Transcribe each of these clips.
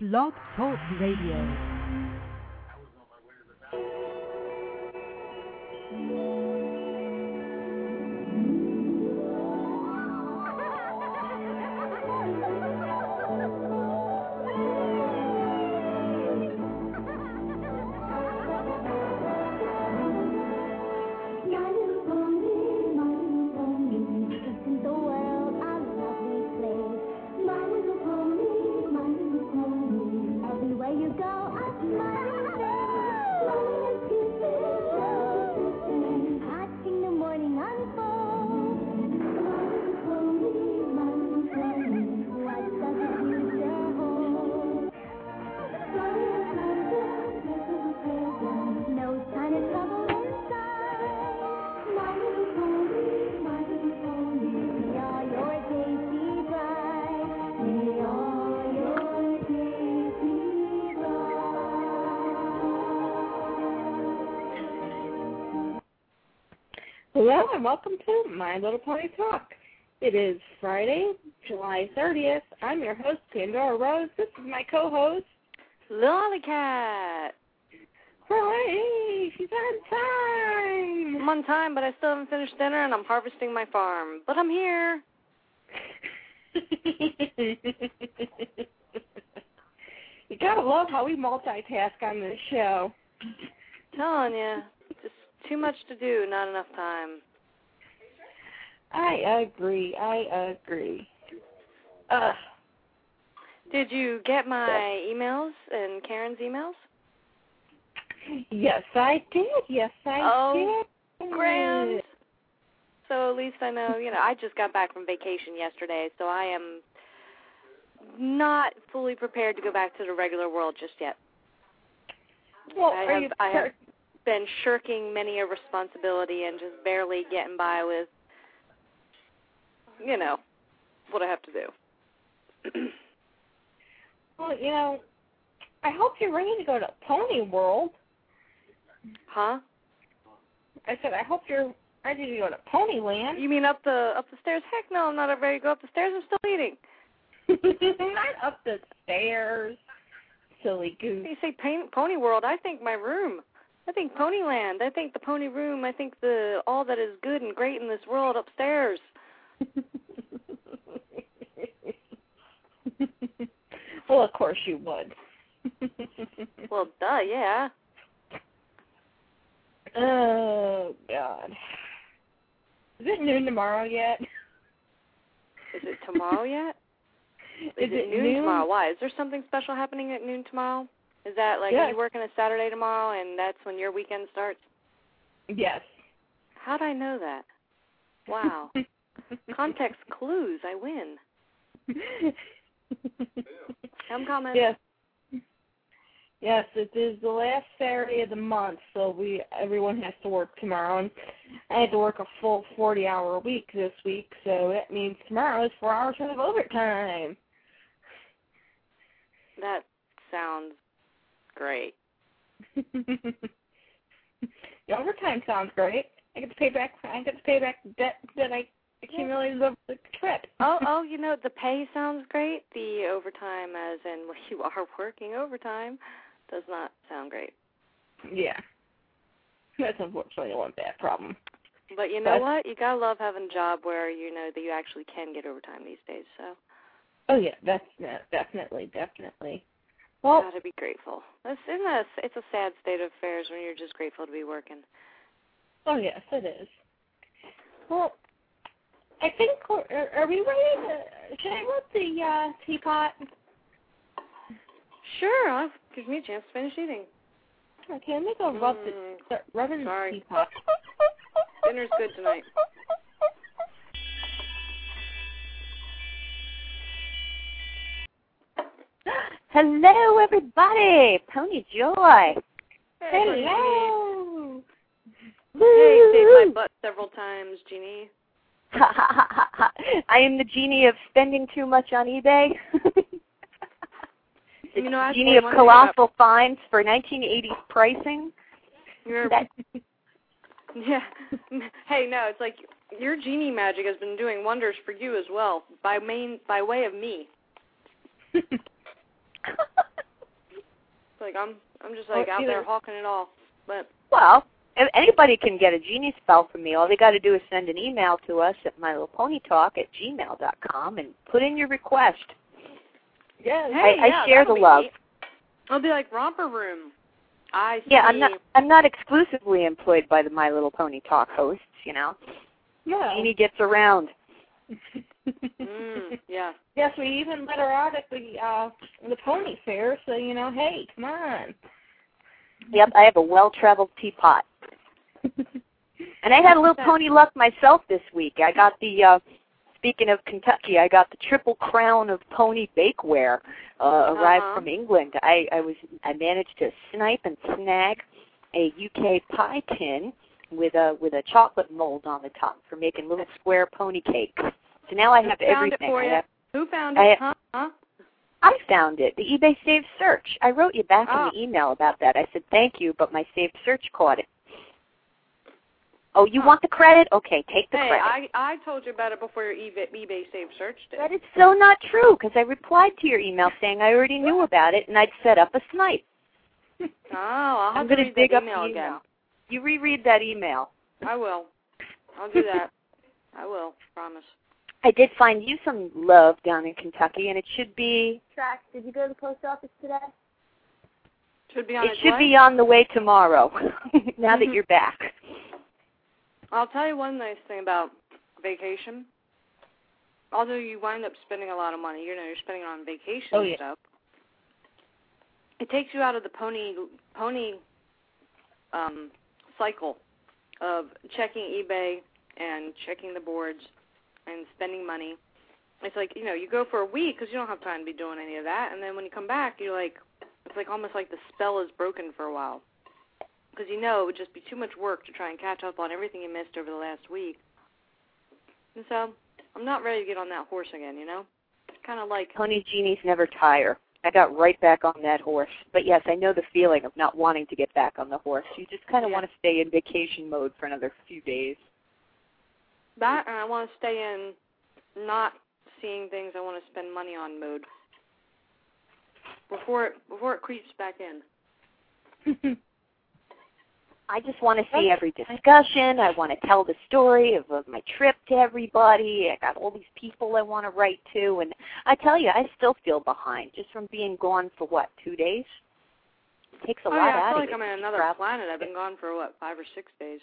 Blog Talk Radio. Hello and welcome to My Little Pony Talk. It is Friday, July 30th. I'm your host, Pandora Rose. This is my co-host, Lollycat. Hey, she's on time. I'm on time, but I still haven't finished dinner, and I'm harvesting my farm. But I'm here. You gotta love how we multitask on this show. Telling you, just too much to do, not enough time. I agree. Did you get my emails and Karen's emails? Yes, I did. Oh, grand. So at least I know, I just got back from vacation yesterday, so I am not fully prepared to go back to the regular world just yet. Well, I have been shirking many a responsibility and just barely getting by with, what I have to do. Well, I hope you're ready to go to Pony World. Huh? I said, I hope you're ready to go to Ponyland. You mean up the stairs? Heck no, I'm not ready to go up the stairs. I'm still eating. Not up the stairs, silly goose. You say Pony World, I think my room. I think Ponyland. I think the Pony Room. I think all that is good and great in this world upstairs. Well, of course you would. Well, duh, yeah. Oh, God. Is it noon tomorrow yet? Is it tomorrow yet? Is it noon tomorrow? Why? Is there something special happening at noon tomorrow? Is that are you working a Saturday tomorrow and that's when your weekend starts? Yes. How'd I know that? Wow. Context clues. I win. I'm coming. Yes, it is the last Saturday of the month, so everyone has to work tomorrow. And I had to work a full 40-hour week this week, so that means tomorrow is 4 hours of overtime. That sounds great. The overtime sounds great. I get to pay back the debt that I accumulated over the trip. Oh, the pay sounds great. The overtime, as in you are working overtime, does not sound great. Yeah. That's unfortunately one bad problem. But you know what? You gotta love having a job where you know that you actually can get overtime these days. So. Oh yeah, that's definitely. Well, Gotta be grateful. It's a sad state of affairs when you're just grateful to be working. Oh yes, it is. Well, I think are we ready to? Should I rub the teapot? Sure, gives me a chance to finish eating. Okay, let me go rub rubbing the teapot. Dinner's good tonight. Hello, everybody. Pony Joy. Hello. Hey, saved my butt several times, Jeannie. I am the genie of spending too much on eBay. The genie of colossal finds for 1980s pricing. Yeah. Hey, no, it's like your genie magic has been doing wonders for you as well, by way of me. like I'm just like out there hawking it all. But well, if anybody can get a genie spell from me. All they got to do is send an email to us at mylittleponytalk@gmail.com and put in your request. Yeah, I share the love. Neat. It'll be like Romper Room. I see. Yeah, I'm not exclusively employed by the My Little Pony Talk hosts, you know. Yeah. Jeannie gets around. Yeah. Yes, we even let her out at the pony fair, so, you know, hey, come on. Yep, I have a well-traveled teapot. And I had a little pony luck myself this week. I got the, speaking of Kentucky, I got the Triple Crown of Pony Bakeware arrived from England. I managed to snipe and snag a UK pie tin with a chocolate mold on the top for making little square pony cakes. So now I have everything. Who found it? I found it. The eBay saved search. I wrote you back in the email about that. I said thank you, but my saved search caught it. Oh, you want the credit? Okay, take the credit. Hey, I told you about it before your eBay saved search did. That is so not true, because I replied to your email saying I already knew about it and I'd set up a snipe. Oh, I'll have I'm to going read to dig that up email the again. email. You reread that email. I will. I'll do that. I will, promise. I did find you some love down in Kentucky, and it should be... Trax, did you go to the post office today? Should be on It should be on the way tomorrow, now that you're back. I'll tell you one nice thing about vacation. Although you wind up spending a lot of money, you know, you're spending it on vacation and stuff. It takes you out of the pony cycle of checking eBay and checking the boards and spending money. It's like, you know, you go for a week because you don't have time to be doing any of that, and then when you come back, you're like, it's like almost like the spell is broken for a while. Because you know it would just be too much work to try and catch up on everything you missed over the last week. And so I'm not ready to get on that horse again, you know? It's kind of like... Pony genies never tire. I got right back on that horse. But yes, I know the feeling of not wanting to get back on the horse. You just kind of want to stay in vacation mode for another few days. That, and I want to stay in not seeing things I want to spend money on mode. Before it creeps back in. I just want to see every discussion. I want to tell the story of my trip to everybody. I got all these people I want to write to. And I tell you, I still feel behind just from being gone for, 2 days? It takes a lot out of you. I feel like I'm in another planet. I've been gone for, 5 or 6 days.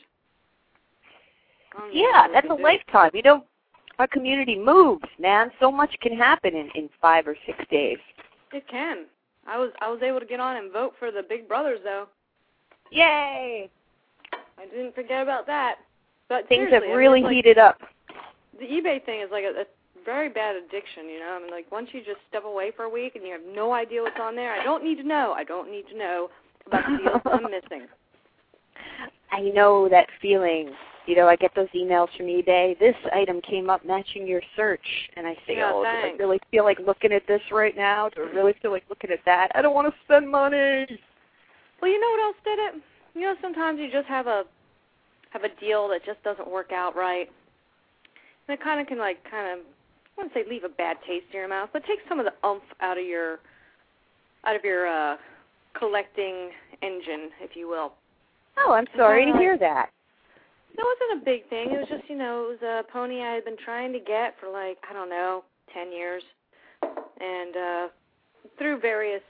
Yeah, that's a lifetime. You know, our community moves, man. So much can happen in 5 or 6 days. It can. I was able to get on and vote for the Big Brothers, though. Yay! I didn't forget about that. But things have really heated up. The eBay thing is like a very bad addiction, you know? I mean, like, once you just step away for a week and you have no idea what's on there, I don't need to know about the deals I'm missing. I know that feeling. You know, I get those emails from eBay. This item came up matching your search. And I say, do I really feel like looking at this right now? Do I really feel like looking at that? I don't want to spend money. Well, you know what else did it? You know, sometimes you just have a deal that just doesn't work out right. And it kind of, I wouldn't say leave a bad taste in your mouth, but take some of the oomph out of your collecting engine, if you will. Oh, I'm sorry to hear that. It wasn't a big thing. It was just, you know, it was a pony I had been trying to get for 10 years. And through various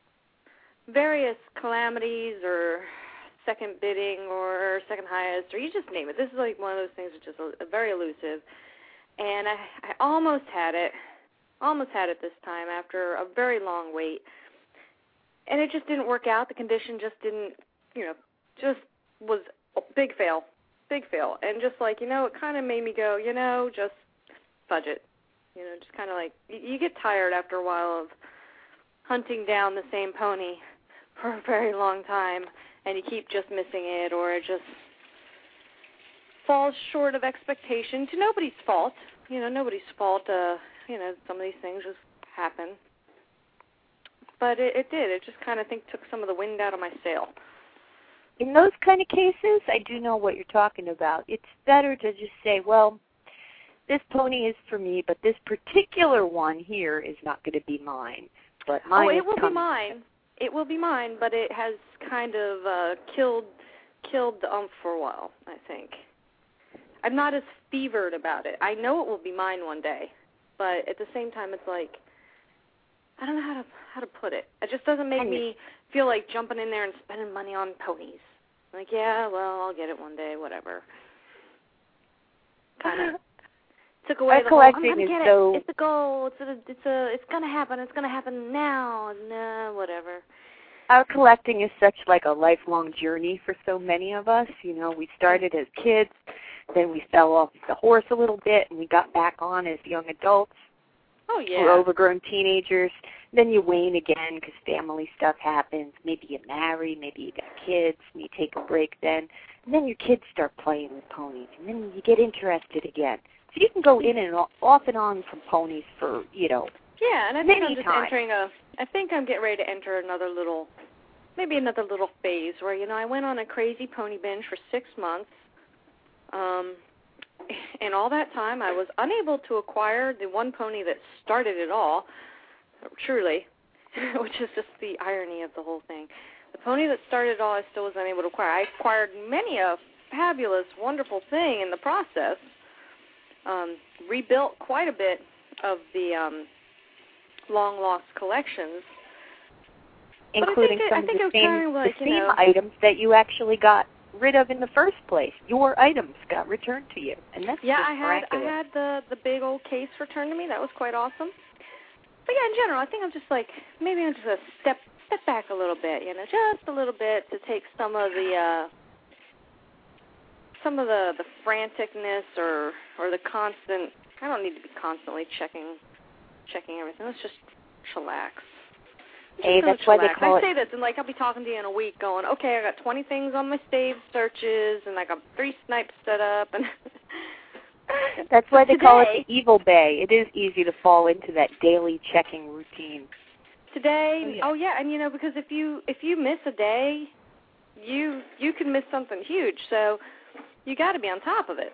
calamities or second bidding or second highest, or you just name it. This is like one of those things that's just very elusive. And I almost had it this time after a very long wait. And it just didn't work out. The condition just didn't, just was a big fail. And just like, it kind of made me go, just budget. Just kind of like, you get tired after a while of hunting down the same pony for a very long time, and you keep just missing it, or it just falls short of expectation. To nobody's fault. Nobody's fault. Some of these things just happen. But it did. It just kind of took some of the wind out of my sail. In those kind of cases, I do know what you're talking about. It's better to just say, well, this pony is for me, but this particular one here is not going to be mine. But mine it will be mine. It will be mine, but it has kind of killed the umph for a while, I think. I'm not as fevered about it. I know it will be mine one day, but at the same time, it's like, I don't know how to put it. It just doesn't make me feel like jumping in there and spending money on ponies. Like, yeah, well, I'll get it one day, whatever. Kind of took away the whole, I'm going to get it. It's a goal. It's going to happen. It's going to happen now. Nah, whatever. Our collecting is such like a lifelong journey for so many of us. You know, we started as kids, then we fell off the horse a little bit, and we got back on as young adults. Oh, yeah. Or overgrown teenagers. Then you wane again because family stuff happens. Maybe you marry, maybe you got kids, and you take a break then. And then your kids start playing with ponies, and then you get interested again. So you can go in and off and on from ponies for, you know, yeah, and I think many I'm just times. I think I'm getting ready to enter another little phase where, you know, I went on a crazy pony binge for 6 months. And all that time I was unable to acquire the one pony that started it all, truly, which is just the irony of the whole thing. The pony that started it all I still was unable to acquire. I acquired many a fabulous, wonderful thing in the process, rebuilt quite a bit of the long-lost collections. Including some of the same items that you actually got rid of in the first place. Your items got returned to you, and that's just miraculous. I had the big old case returned to me. That was quite awesome. But yeah, in general, I think I'm just like, maybe I'm just a step back a little bit, you know, just a little bit to take some of the franticness or the constant. I don't need to be constantly checking everything. Let's just chillax. Hey, that's why they call it. I say this, and like I'll be talking to you in a week, going, okay, I got 20 things on my saved searches, and I got 3 snipes set up, and that's why they call it the evil bay. It is easy to fall into that daily checking routine. Today, oh yeah, and you know, because if you miss a day, you can miss something huge. So you got to be on top of it.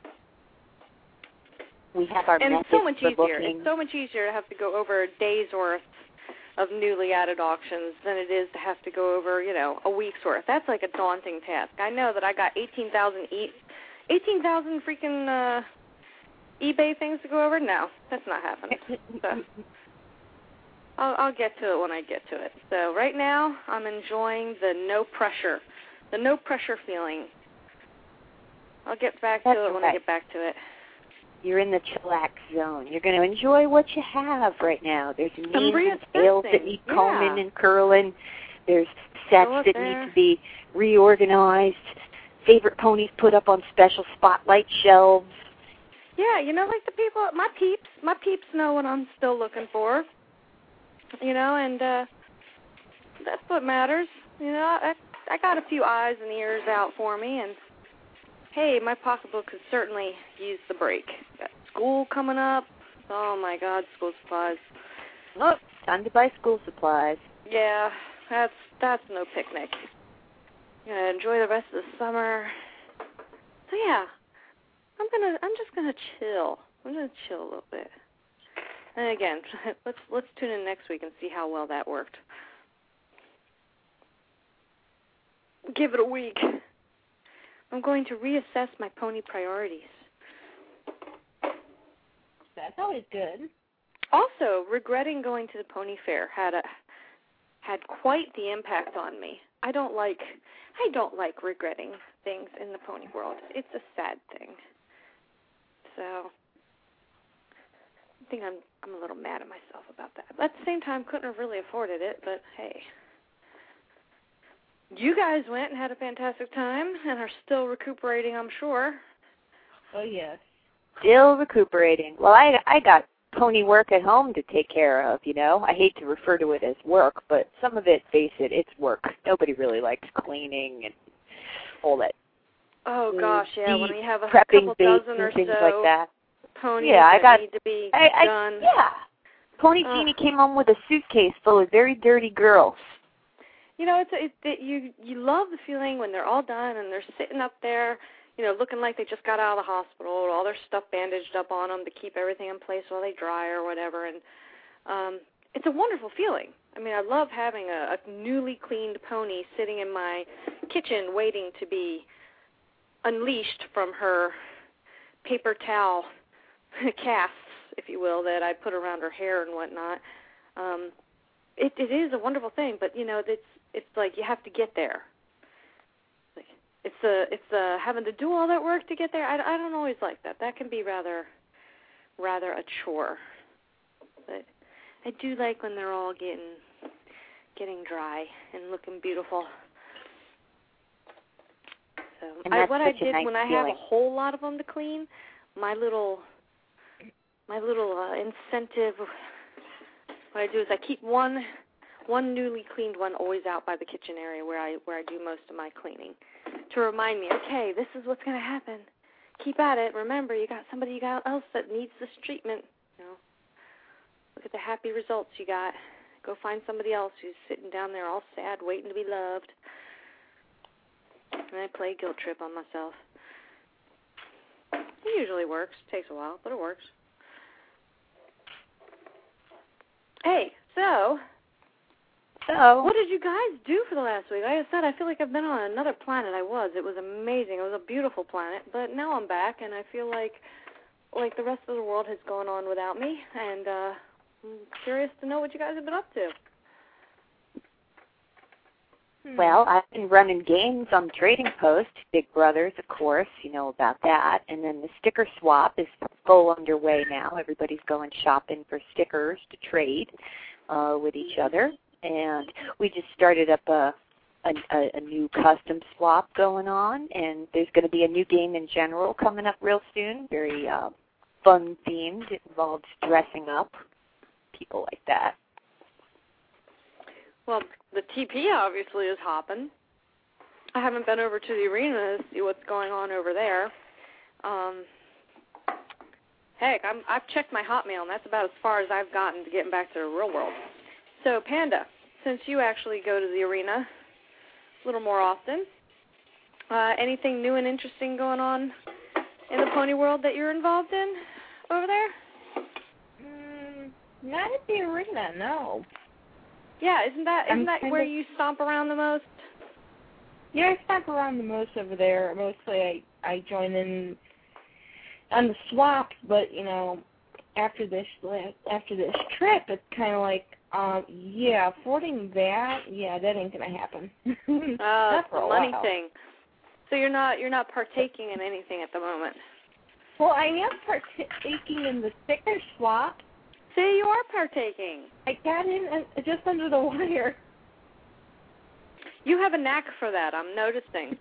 We have our methods it's so much easier. Looking. It's so much easier to have to go over a day's worth of newly added auctions than it is to have to go over, you know, a week's worth. That's like a daunting task. I know that I got 18,000 freaking eBay things to go over. No, that's not happening. So I'll get to it when I get to it. So right now I'm enjoying the no pressure feeling. I'll get back to it when I get back to it. You're in the chillax zone. You're going to enjoy what you have right now. There's names and tails that need combing and curling. There's sets that need to be reorganized. Favorite ponies put up on special spotlight shelves. Yeah, you know, like the people, my peeps know what I'm still looking for. You know, and that's what matters. You know, I got a few eyes and ears out for me, and hey, my pocketbook could certainly use the break. Got school coming up. Oh, my God, school supplies. Oh, time to buy school supplies. Yeah, that's no picnic. Gonna enjoy the rest of the summer. So yeah, I'm just gonna chill. I'm gonna chill a little bit. And again, let's tune in next week and see how well that worked. Give it a week. I'm going to reassess my pony priorities. That's always good. Also, regretting going to the pony fair had quite the impact on me. I don't like regretting things in the pony world. It's a sad thing. So I think I'm a little mad at myself about that. But at the same time, couldn't have really afforded it, but hey. You guys went and had a fantastic time and are still recuperating, I'm sure. Oh, yes. Still recuperating. Well, I got pony work at home to take care of, you know. I hate to refer to it as work, but some of it, face it, it's work. Nobody really likes cleaning and all that. Oh, gosh, yeah, when you have a couple dozen or things so like that. Ponies that need to be done. Yeah. Pony Jeannie came home with a suitcase full of very dirty girls. You know, you love the feeling when they're all done and they're sitting up there, you know, looking like they just got out of the hospital, all their stuff bandaged up on them to keep everything in place while they dry or whatever. And it's a wonderful feeling. I mean, I love having a newly cleaned pony sitting in my kitchen waiting to be unleashed from her paper towel casts, if you will, that I put around her hair and whatnot. It is a wonderful thing, but, you know, it's like you have to get there. It's having to do all that work to get there. I don't always like that. That can be rather a chore. But I do like when they're all getting dry and looking beautiful. So what I did when I have a whole lot of them to clean, my little incentive, what I do is I keep one newly cleaned one always out by the kitchen area where I do most of my cleaning, to remind me, okay, this is what's going to happen. Keep at it. Remember, you got somebody else that needs this treatment. You know, look at the happy results you got. Go find somebody else who's sitting down there all sad, waiting to be loved. And I play guilt trip on myself. It usually works. Takes a while, but it works. Hey, so what did you guys do for the last week? Like I said, I feel like I've been on another planet. It was amazing. It was a beautiful planet, but now I'm back, and I feel like the rest of the world has gone on without me, and I'm curious to know what you guys have been up to. Well, I've been running games on the Trading Post, Big Brothers, of course, you know about that. And then the sticker swap is full underway now. Everybody's going shopping for stickers to trade with each other. And we just started up a new custom swap going on. And there's going to be a new game in general coming up real soon, very fun-themed. It involves dressing up, people like that. Well, the TP obviously is hopping. I haven't been over to the arena to see what's going on over there. Heck, I've checked my Hotmail, and that's about as far as I've gotten to getting back to the real world. So, Panda, since you actually go to the arena a little more often, anything new and interesting going on in the pony world that you're involved in over there? Not at the arena, no. Yeah, isn't that where you stomp around the most? Yeah, I stomp around the most over there. Mostly I join in on the swaps, but, you know, after this trip, it's kind of like, affording that, that ain't going to happen. That's the money thing. So you're not partaking in anything at the moment? Well, I am partaking in the sticker swap. See, you are partaking. I got in just under the wire. You have a knack for that, I'm noticing.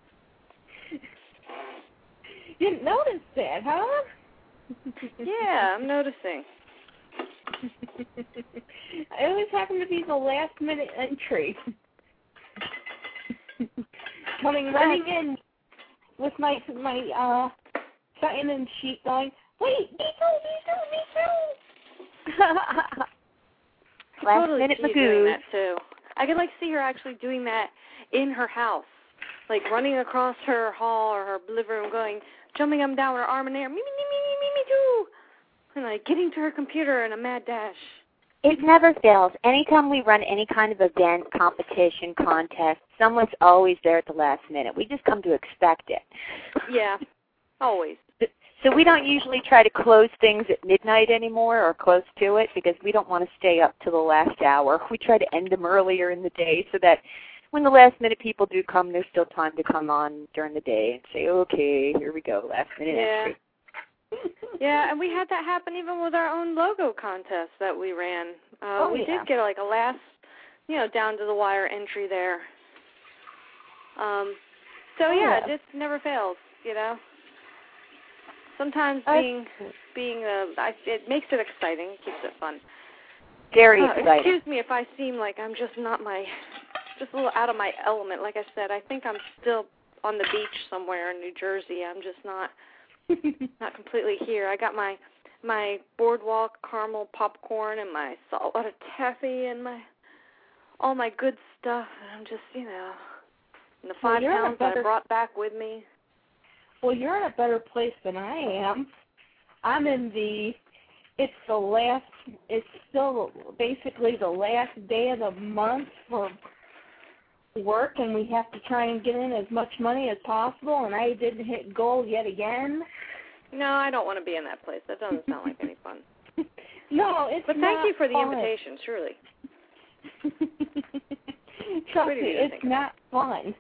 Didn't notice that, huh? Yeah, I'm noticing. I always happen to be the last-minute entry. Running in with my sign-in sheet going, wait, me too. Last totally minute see doing that too. I could see her actually doing that in her house, running across her hall or her living room, jumping up and down with her arm in the air, me too, and getting to her computer in a mad dash. It never fails. Anytime we run any kind of event, competition, contest, someone's always there at the last minute. We just come to expect it. Yeah, always. So we don't usually try to close things at midnight anymore or close to it because we don't want to stay up till the last hour. We try to end them earlier in the day so that when the last-minute people do come, there's still time to come on during the day and say, okay, here we go, last-minute entry. Yeah, and we had that happen even with our own logo contest that we ran. We did get a last, down-to-the-wire entry there. It just never fails, Sometimes it makes it exciting, keeps it fun. Very exciting. Excuse me if I seem like I'm just a little out of my element. Like I said, I think I'm still on the beach somewhere in New Jersey. I'm just not completely here. I got my boardwalk caramel popcorn and my saltwater taffy and all my good stuff. And I'm just, and the 5 pounds that I brought back with me. Well, you're in a better place than I am. I'm in it's the last it's still basically the last day of the month for work, and we have to try and get in as much money as possible, and I didn't hit goal yet again. No, I don't want to be in that place. That doesn't sound like any fun. No, it's but not thank you for the fun. invitation, surely. Trust me, it's not fun.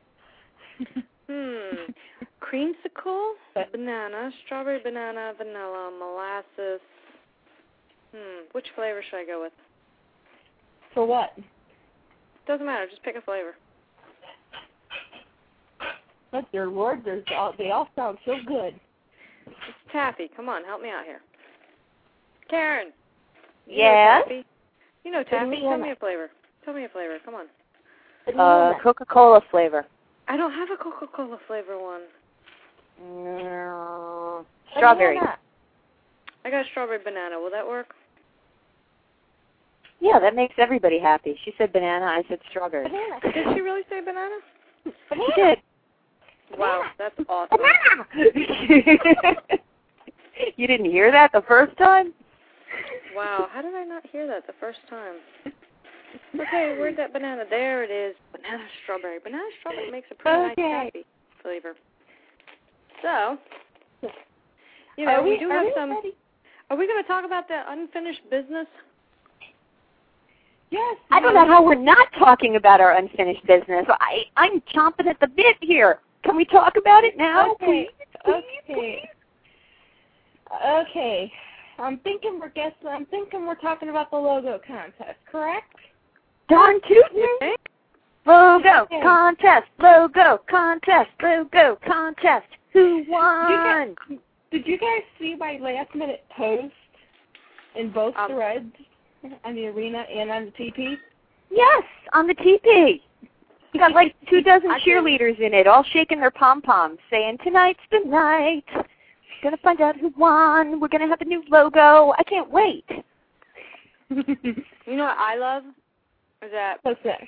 Creamsicle, banana, strawberry, banana, vanilla, molasses. Which flavor should I go with? For what? Doesn't matter. Just pick a flavor. But dear Lord, they all sound so good. It's taffy. Come on, help me out here. Karen. Yes? You know taffy. Tell me a flavor. Come on. Coca-Cola flavor. I don't have a Coca-Cola flavor one. Strawberry. Banana. I got strawberry banana. Will that work? Yeah, that makes everybody happy. She said banana, I said strawberry. Banana. Did she really say banana? Banana. She did. Wow, that's awesome. You didn't hear that the first time? Wow, how did I not hear that the first time? Okay, where'd that banana? There it is. Banana strawberry. Banana strawberry makes a pretty nice taffy flavor. So, you know, we do have some... Ready? Are we going to talk about the unfinished business? Yes. I don't know how we're not talking about our unfinished business. I'm chomping at the bit here. Can we talk about it now? Okay. Please? Okay. I'm thinking we're talking about the logo contest, correct? Darn tootin'. Logo contest. Logo contest. Logo contest. Who won? Did you guys see my last-minute post in both threads on the arena and on the TP? Yes, on the TP. You got like 24 cheerleaders in it, all shaking their pom-poms, saying, tonight's the night. Going to find out who won. We're going to have a new logo. I can't wait. You know what I love? Is that What's that?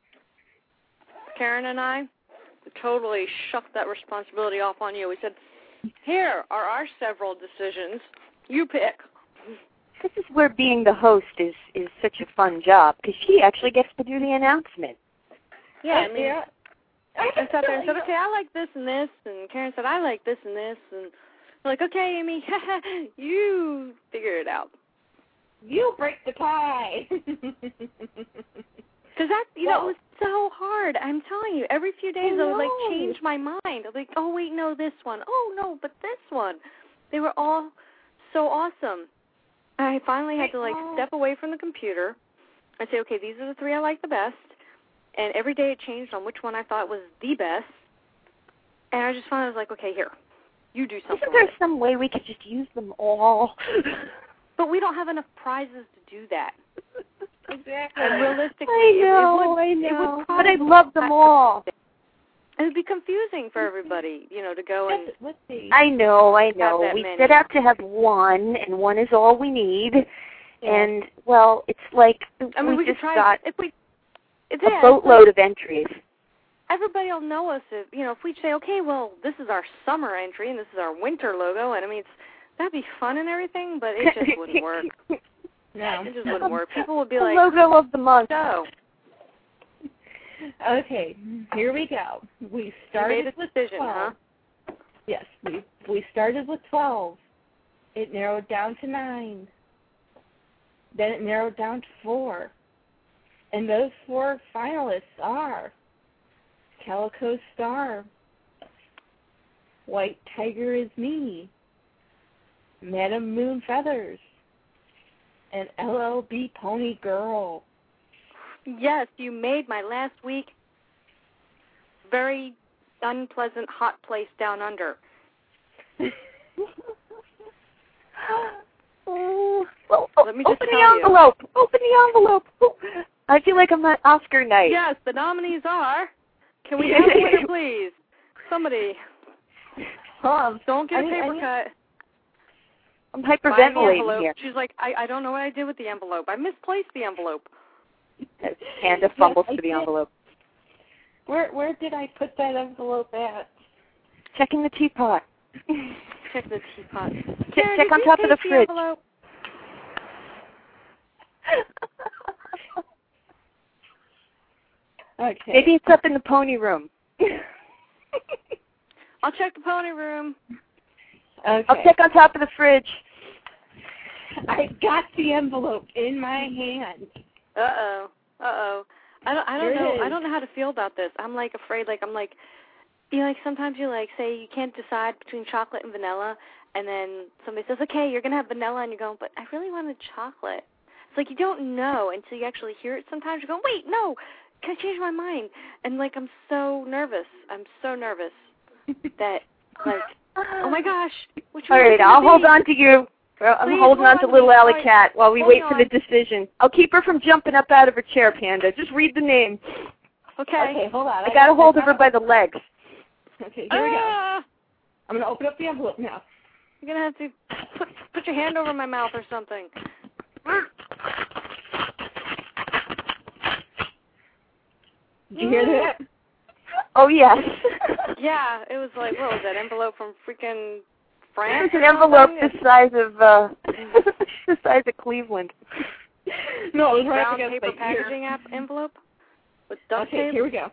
Karen and I totally shucked that responsibility off on you. We said, here are our several decisions. You pick. This is where being the host is such a fun job, because she actually gets to do the announcement. Yeah, I mean, I sat there and said, okay, I like this and this, and Karen said, I like this and this, and we're like, okay, Amy, you figure it out. You break the tie. Because that, it was so hard. I'm telling you, every few days I would, change my mind. I was like, oh, wait, no, this one. Oh, no, but this one. They were all so awesome. I finally had to, step away from the computer and say, okay, these are the three I like the best. And every day it changed on which one I thought was the best. And I just finally was like, okay, here, you do something. Isn't there some way we could just use them all? But we don't have enough prizes to do that. Exactly. And realistically, I know. But I love them all. It would be confusing for everybody, to go and... Let's see. I know. We many. set out to have one, and one is all we need. Yeah. And, well, it's like we just got a boatload of entries. Everybody will know us if we say, okay, well, this is our summer entry, and this is our winter logo, and, that'd be fun and everything, but it just wouldn't work. No. It just wouldn't work. People would be like, logo of the month. So. Okay, here we go. We started with decision, 12. Huh? Yes, we started with 12. It narrowed down to 9. Then it narrowed down to 4. And those 4 finalists are Calico Star, White Tiger Is Me, Madam Moon Feathers, and LLB Pony Girl. Yes, you made my last week very unpleasant hot place down under. Let me just open the envelope. Open the envelope. I feel like I'm at Oscar night. Yes, the nominees are. Can we have a winner, please? Somebody. Don't get a paper cut. I'm hyperventilating here. She's like, I don't know what I did with the envelope. I misplaced the envelope. Panda fumbles for the envelope. Where did I put that envelope at? Checking the teapot. Check the teapot. Check on top of the fridge. Envelope? Okay. Maybe it's up in the pony room. I'll check the pony room. Okay. I'll check on top of the fridge. I got the envelope in my hand. Uh-oh. I don't know how to feel about this. I'm like afraid, like I'm like, you know, like sometimes you like say you can't decide between chocolate and vanilla, and then somebody says, okay, you're gonna have vanilla, and you're going, but I really wanted chocolate. It's like you don't know until you actually hear it. Sometimes you go, wait, no, can I change my mind? And like I'm so nervous. That like, oh my gosh. All right, I'll hold on to you. I'm holding on to little Alley Cat while we wait for the decision. I'll keep her from jumping up out of her chair, Panda. Just read the name. Okay, hold on. I got to hold her by the legs. Okay, here we go. I'm going to open up the envelope now. You're going to have to put your hand over my mouth or something. Did you hear that? Oh, yes. Yeah, it was like, what was that, envelope from freaking France? It was an envelope the size of Cleveland. No, it was right brown against paper my ear. packaging envelope with duct tape. Okay, here we go.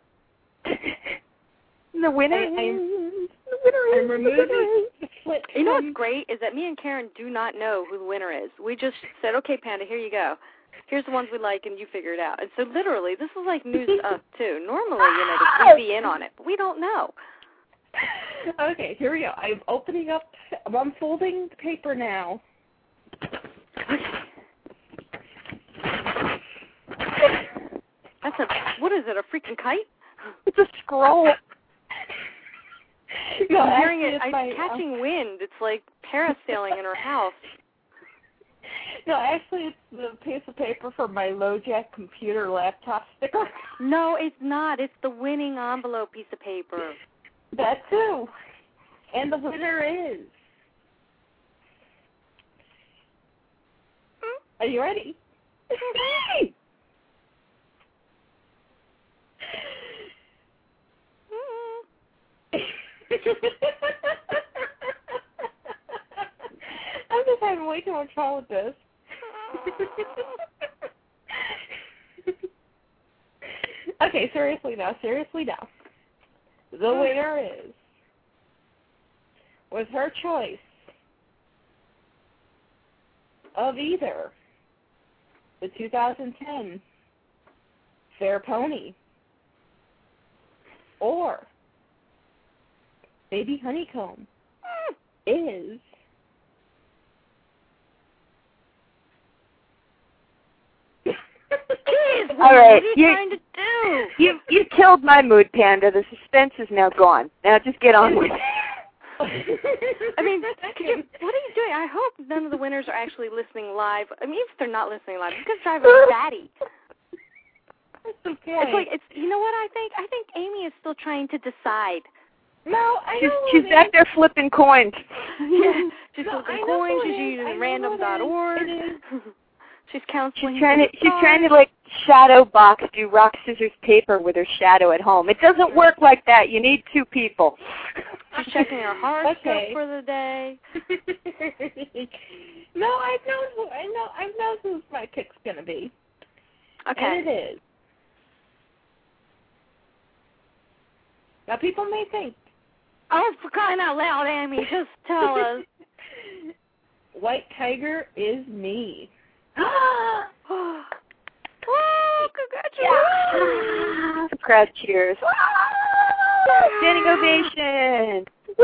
The winner I'm removing the flip. You know what's great is that me and Karen do not know who the winner is. We just said, okay, Panda, here you go. Here's the ones we like, and you figure it out. And so literally, this is like news to us, too. Normally, you know, we'd be in on it, but we don't know. Okay, here we go. I'm unfolding the paper now. What is it, a freaking kite? It's a scroll. No, I'm hearing it. I'm catching wind. It's like parasailing in her house. No, actually, it's the piece of paper from my LoJack computer laptop sticker. No, it's not. It's the winning envelope piece of paper. That too. And the winner is. Are you ready? I'm just having way too much fun with this. Okay, seriously now. The winner is, with her choice of either the 2010 Fair Pony or Baby Honeycomb, is Jeez, all right, what are you trying to do? You killed my mood, Panda. The suspense is now gone. Now just get on with it. I mean, what are you doing? I hope none of the winners are actually listening live. I mean, if they're not listening live, you could drive her batty. That's okay. It's like, you know what I think? I think Amy is still trying to decide. No, I know. She's back there flipping coins. Yeah, she's flipping coins. She's using random.org. She's counseling. She's trying to like shadow box, do rock, scissors, paper with her shadow at home. It doesn't work like that. You need two people. She's checking her horoscope for the day. No, I've known who my pick's gonna be. Okay. And it is. Now people may think, oh, for crying out loud, Amy, just tell us. White Tiger is me. Oh, congratulations! The crowd cheers. Standing ovation.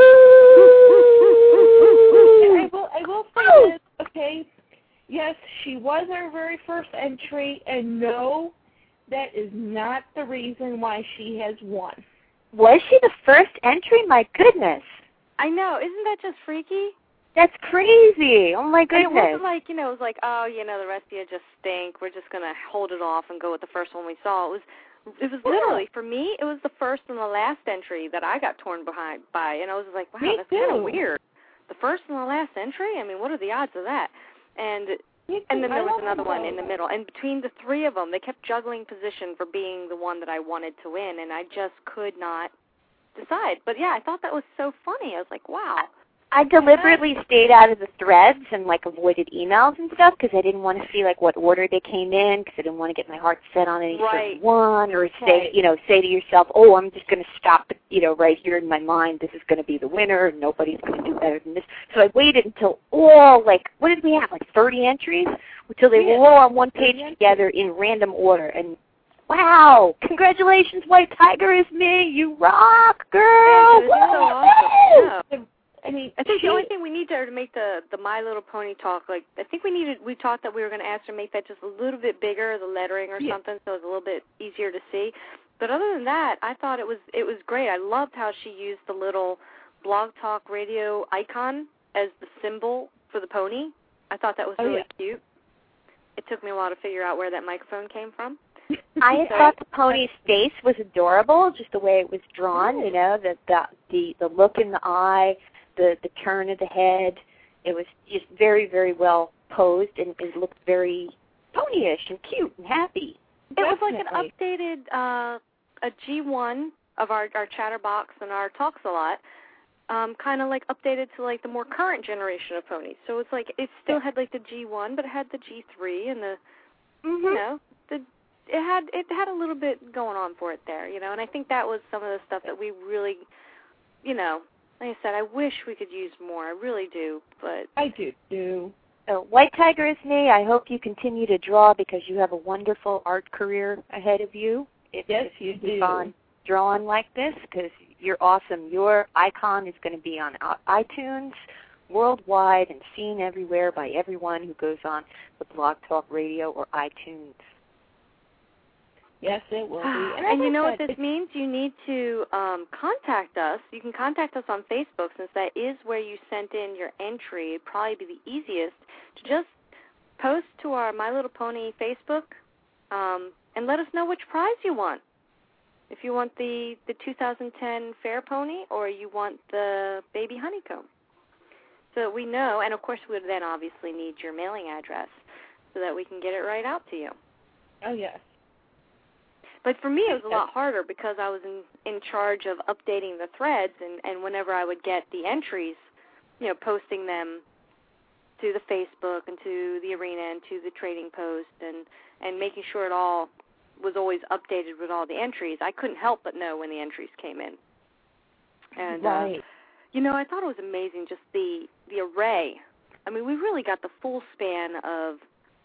I will say this, okay? Yes, she was our very first entry, and no, that is not the reason why she has won. Was she the first entry? My goodness. I know. Isn't that just freaky? That's crazy. Oh, my goodness. And it wasn't like, it was like, oh, the rest of you just stink. We're just going to hold it off and go with the first one we saw. It was literally, for me, it was the first and the last entry that I got torn by. And I was like, wow, that's kind of weird. The first and the last entry? I mean, what are the odds of that? And then there was another one in the middle. And between the three of them, they kept juggling position for being the one that I wanted to win, and I just could not decide. But, yeah, I thought that was so funny. I was like, wow. I deliberately stayed out of the threads and like avoided emails and stuff because I didn't want to see like what order they came in because I didn't want to get my heart set on any certain one or say say to yourself, oh, I'm just going to stop right here in my mind. This is going to be the winner. And nobody's going to do better than this. So I waited until all what did we have 30 entries until they were all on one page together in random order. And wow, congratulations, White Tiger is me. You rock, girl. Yeah, so awesome. Yeah. I think the only thing we need to make the My Little Pony talk, I think we thought that we were going to ask her to make that just a little bit bigger, the lettering or something, so it's a little bit easier to see. But other than that, I thought it was great. I loved how she used the little Blog Talk Radio icon as the symbol for the pony. I thought that was really cute. It took me a while to figure out where that microphone came from. I thought the pony's face was adorable, just the way it was drawn. The look in the eye. The turn of the head, it was just very, very well posed, and it looked very ponyish and cute and happy. It was like an updated a G1 of our Chatterbox and our Talks a Lot, kind of like updated to like the more current generation of ponies. So it's like it still had like the G1, but it had the G3 and it had a little bit going on for it there, and I think that was some of the stuff that we really, like I said, I wish we could use more. I really do, but I do too. So, White Tiger is me. I hope you continue to draw because you have a wonderful art career ahead of you. Yes, you do. Keep on drawing like this because you're awesome. Your icon is going to be on iTunes worldwide and seen everywhere by everyone who goes on the Blog Talk Radio or iTunes. Yes, it will be. And you know what this means? You need to contact us. You can contact us on Facebook since that is where you sent in your entry. It'd probably be the easiest to just post to our My Little Pony Facebook and let us know which prize you want. If you want the 2010 Fair Pony or you want the Baby Honeycomb. So that we know, and of course we would then obviously need your mailing address so that we can get it right out to you. Oh, yes. But for me, it was a lot harder because I was in charge of updating the threads, and whenever I would get the entries, posting them to the Facebook and to the arena and to the trading post and making sure it all was always updated with all the entries, I couldn't help but know when the entries came in. And, I thought it was amazing, just the array. I mean, we really got the full span of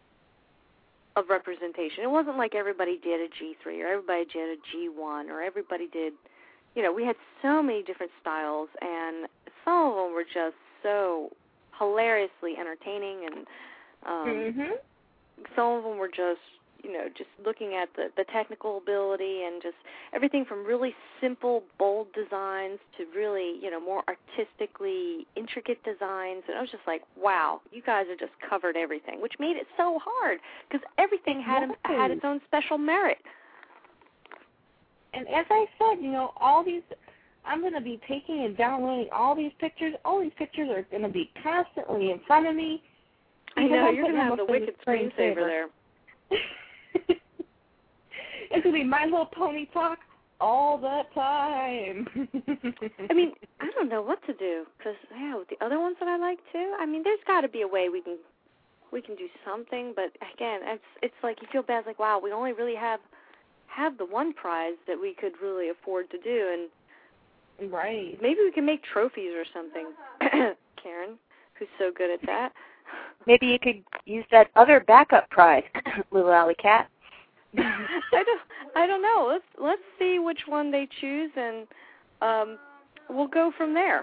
representation. It wasn't like everybody did a G3 or everybody did a G1 or everybody did, we had so many different styles, and some of them were just so hilariously entertaining, and some of them were just, just looking at the technical ability and just everything from really simple, bold designs to really, more artistically intricate designs. And I was just like, wow, you guys have just covered everything, which made it so hard because everything had its own special merit. And as I said, all these, I'm going to be taking and downloading all these pictures. All these pictures are going to be constantly in front of me. I know, you're going to have the wicked screensaver there. It's going to be My Little Pony talk all the time. I mean, I don't know what to do because, with the other ones that I like too, I mean, there's got to be a way we can do something. But again, it's like you feel bad. It's like, wow, we only really have the one prize that we could really afford to do, and maybe we can make trophies or something. Karen, who's so good at that. Maybe you could use that other backup prize, Little Alley Cat. I don't know. Let's see which one they choose, and we'll go from there.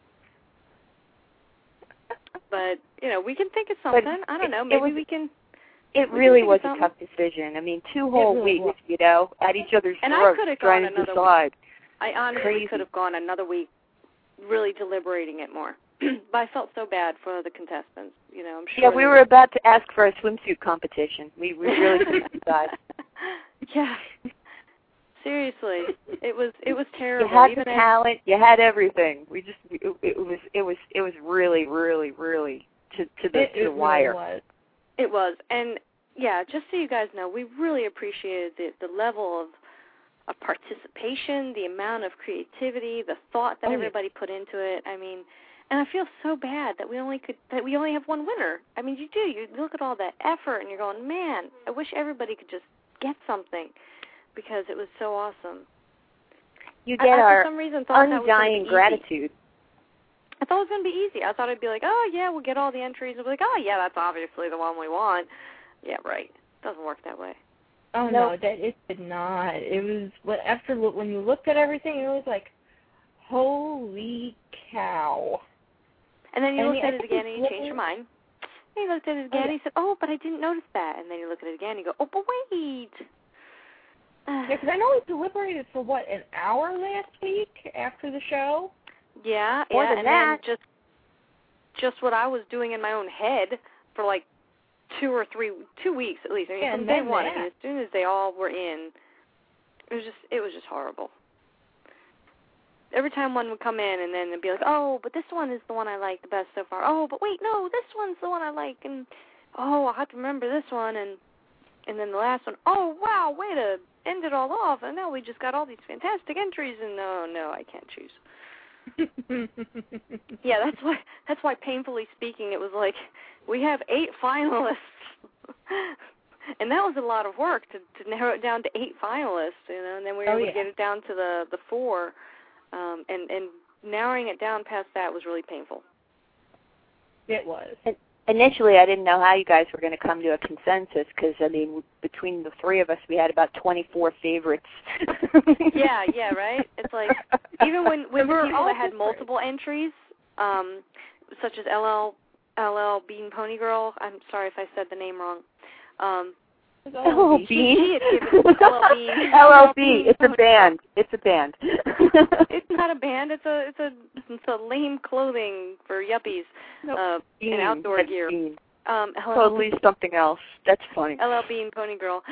But we can think of something. I don't know. Maybe we can. It really was a tough decision. I mean, 2 whole weeks, at each other's throats trying to decide. I honestly could have gone another week, really deliberating it more. But I felt so bad for the contestants. I'm sure. Yeah, we were about to ask for a swimsuit competition. We really couldn't decide. Yeah. Seriously, it was terrible. You had the talent. You had everything. It was really, really, really to the wire. Was. It was, and yeah, just so you guys know, we really appreciated the level of participation, the amount of creativity, the thought that everybody put into it. I mean, And I feel so bad that we only have one winner. I mean, you look at all that effort and you're going, man, I wish everybody could just get something because it was so awesome. You get our for some reason, thought undying gratitude. I thought it was going to be easy. I thought it'd be like, oh, yeah, we'll get all the entries. We'll be like, oh, yeah, that's obviously the one we want. Yeah, right. It doesn't work that way. Oh, no, it did not. It was, when you looked at everything, it was like, holy cow. And then you looked at it again and you changed your mind. And you looked at it again and you said, oh, but I didn't notice that. And then you look at it again and you go, oh, but wait. Yeah, because I know we deliberated for, an hour last week after the show? Yeah, and then just what I was doing in my own head for like 2 weeks at least. I mean, from day one, as soon as they all were in, it was just horrible. Every time one would come in and then it'd be like, oh, but this one is the one I like the best so far. Oh, but wait, no, this one's the one I like, and oh, I'll have to remember this one, and then the last one, oh, wow, way to end it all off, and now we just got all these fantastic entries, and no, I can't choose. Yeah, that's why painfully speaking, it was like, we have 8 finalists. And that was a lot of work to narrow it down to 8 finalists, and then we were able to get it down to the 4. And narrowing it down past that was really painful. It was. Initially, I didn't know how you guys were going to come to a consensus because, I mean, between the 3 of us, we had about 24 favorites. Yeah, right? It's like, even when the people that had multiple entries, such as LL Bean Pony Girl, I'm sorry if I said the name wrong. LL Bean? She had given LL Bean. LL Bean. It's a band. It's a band. It's not a band. It's a lame clothing for yuppies in outdoor gear. Bean. Totally something else. That's funny. LL Bean Pony Girl.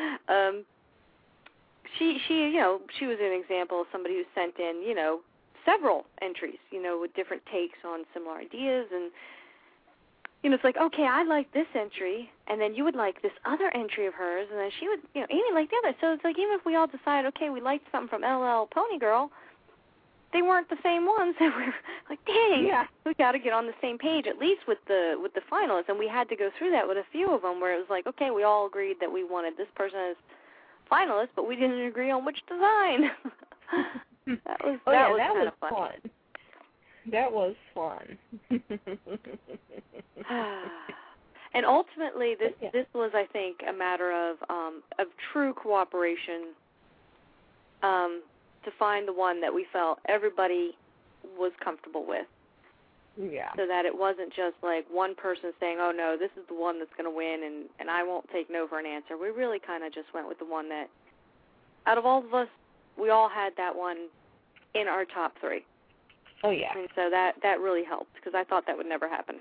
She was an example of somebody who sent in, several entries, with different takes on similar ideas, and it's like, okay, I like this entry, and then you would like this other entry of hers, and then she would, Amy liked the other. So it's like, even if we all decide, okay, we liked something from LL Pony Girl, they weren't the same ones. And we were like, dang, we got to get on the same page, at least with the finalists. And we had to go through that with a few of them, where it was like, okay, we all agreed that we wanted this person as finalist, but we didn't agree on which design. that was kind of fun. That was fun. And ultimately, this was, I think, a matter of true cooperation to find the one that we felt everybody was comfortable with. Yeah. So that it wasn't just like one person saying, oh, no, this is the one that's going to win, and I won't take no for an answer. We really kind of just went with the one that, out of all of us, we all had that one in our top 3. Oh, yeah. And so that really helped, because I thought that would never happen.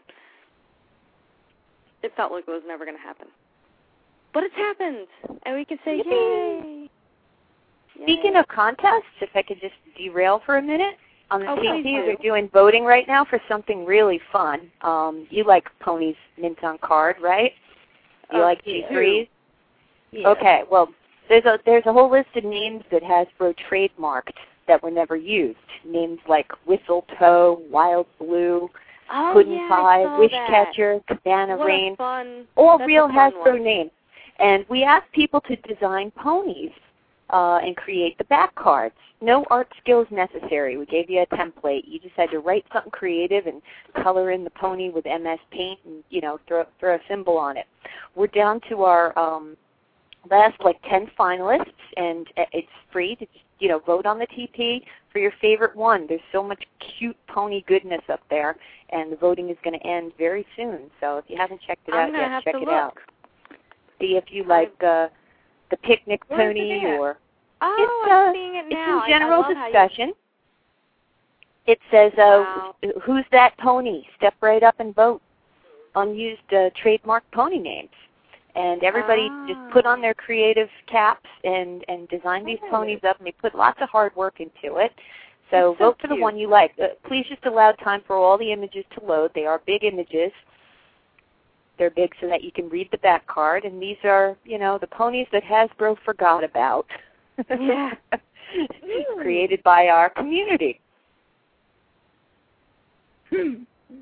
It felt like it was never going to happen. But it's happened, and we can say, yay! Speaking of contests, if I could just derail for a minute, on the TP, they're doing voting right now for something really fun. You like Ponies Mint on Card, right? You like G3s? Yeah. Okay, well, there's a whole list of names that Hasbro trademarked that were never used. Names like Whistle Toe, Wild Blue, Puddin' Pie, Wishcatcher, Cabana Rain, all real Hasbro names. And we asked people to design ponies and create the back cards. No art skills necessary. We gave you a template. You just had to write something creative and color in the pony with MS Paint and, throw a symbol on it. We're down to our last 10 finalists, and it's free to just, vote on the TP for your favorite one. There's so much cute pony goodness up there, and the voting is going to end very soon. So if you haven't checked it out yet, check it out. See if you like the picnic pony or... I'm seeing it now. It's in general discussion. It says, who's that pony? Step right up and vote. Unused trademark pony names. And everybody just put on their creative caps and design these ponies up, and they put lots of hard work into it. So vote for the one you like. Please just allow time for all the images to load. They are big images. They're big so that you can read the back card. And these are, the ponies that Hasbro forgot about. Yeah. Created by our community.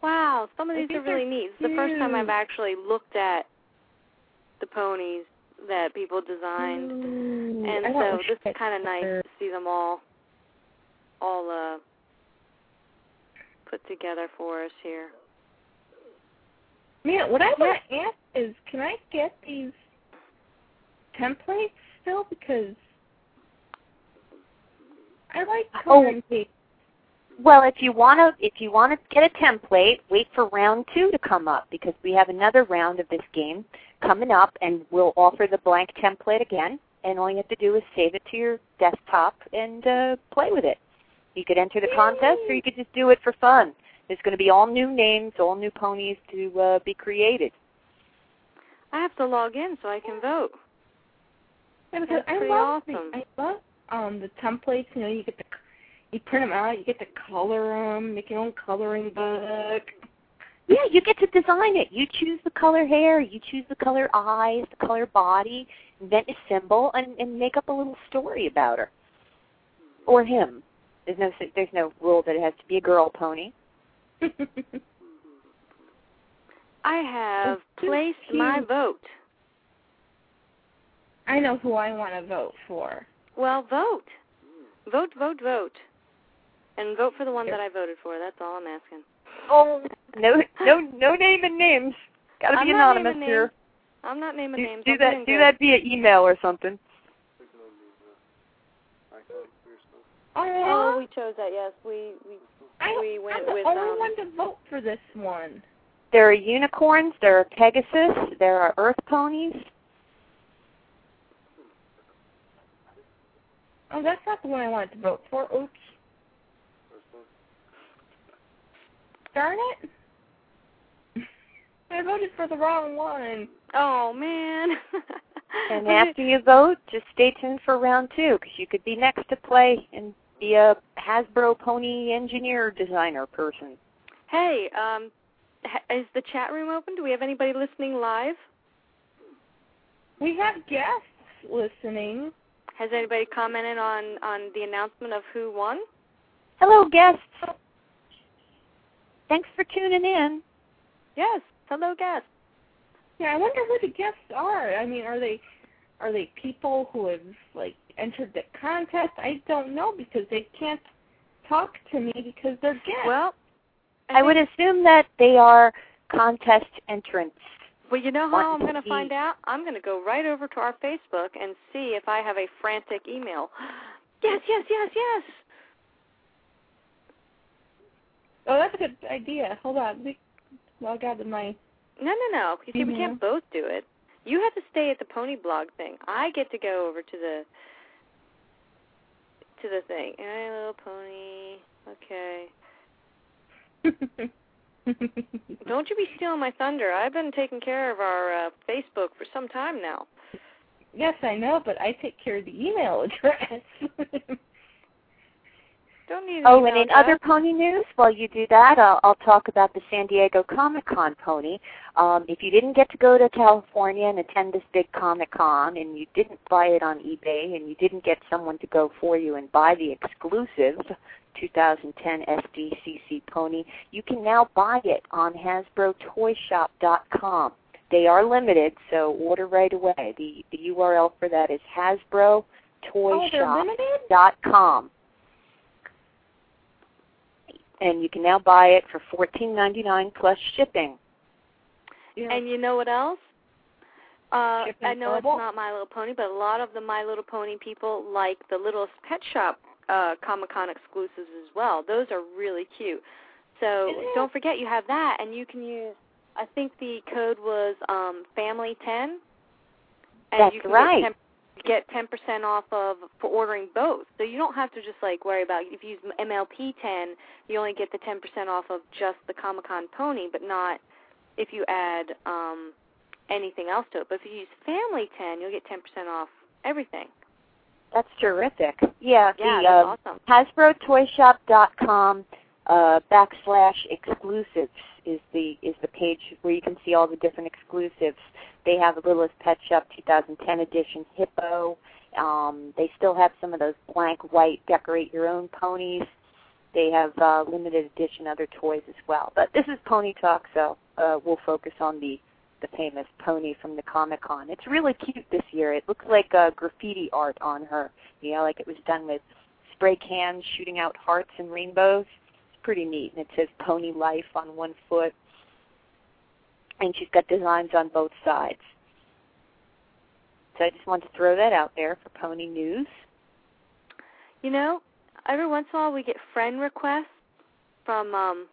Wow, some of these are really neat. It's the first time I've actually looked at the ponies that people designed, and so this is kind of nice to see them all put together for us here. Yeah, what I want to ask is, can I get these templates still? Because I like coloring paper. Well, if you want to get a template, wait for round 2 to come up, because we have another round of this game coming up, and we'll offer the blank template again. And all you have to do is save it to your desktop and play with it. You could enter the contest, or you could just do it for fun. There's going to be all new names, all new ponies to be created. I have to log in so I can vote. Yeah, because That's pretty awesome. I love the templates. You know, you print them out, you get to color them, make your own coloring book. Yeah, you get to design it. You choose the color hair, you choose the color eyes, the color body, invent a symbol, and make up a little story about her. Or him. There's no rule that it has to be a girl pony. I have placed my vote. I know who I want to vote for. Well, vote. Vote, vote, vote. And vote for the one that I voted for. That's all I'm asking. Oh, no name and names. Got to be anonymous here. I'm not naming names. Do that via email or something. Oh, we chose that. Yes, we went with. I'm the only one to vote for this one. There are unicorns. There are Pegasus. There are Earth ponies. Oh, that's not the one I wanted to vote for. Oops. Darn it. I voted for the wrong one. Oh, man. And after you vote, just stay tuned for round 2, because you could be next to play and be a Hasbro pony engineer designer person. Hey, is the chat room open? Do we have anybody listening live? We have guests listening. Has anybody commented on the announcement of who won? Hello, guests. Thanks for tuning in. Yes, hello, guests. Yeah, I wonder who the guests are. I mean, are they people who have entered the contest? I don't know, because they can't talk to me because they're guests. Well, I would assume that they are contest entrants. Well, you know how I'm going to find out? I'm going to go right over to our Facebook and see if I have a frantic email. Yes, yes, yes, yes. Oh, that's a good idea. Hold on. Log out of my... No. You see, we can't both do it. You have to stay at the Pony Blog thing. I get to go over to the thing. Hey, little pony. Okay. Don't you be stealing my thunder. I've been taking care of our Facebook for some time now. Yes, I know, but I take care of the email address. Don't need and in other pony news, while you do that, I'll talk about the San Diego Comic-Con pony. If you didn't get to go to California and attend this big Comic-Con, and you didn't buy it on eBay, and you didn't get someone to go for you and buy the exclusive 2010 SDCC pony, you can now buy it on HasbroToyShop.com. They are limited, so order right away. The URL for that is HasbroToyShop.com. And you can now buy it for $14.99 plus shipping. Yeah. And you know what else? I know it's not My Little Pony, but a lot of the My Little Pony people like the Littlest Pet Shop Comic-Con exclusives as well. Those are really cute. So don't forget you have that, and you can use, I think the code was Family10. That's you can right. Get 10% off for ordering both. So you don't have to just worry about, if you use MLP10, you only get the 10% off of just the Comic-Con pony, but not if you add anything else to it. But if you use Family10, you'll get 10% off everything. That's terrific. Yeah, that's awesome. HasbroToyShop.com /exclusives is the page where you can see all the different exclusives. They have a Littlest Pet Shop 2010 edition Hippo. They still have some of those blank white decorate your own ponies. they have limited edition other toys as well. But this is Pony Talk, so we'll focus on the famous pony from the Comic-Con. It's really cute this year. It looks like graffiti art on her, like it was done with spray cans shooting out hearts and rainbows. It's pretty neat, and it says Pony Life on one foot. And she's got designs on both sides. So I just wanted to throw that out there for Pony News. Every once in a while we get friend requests from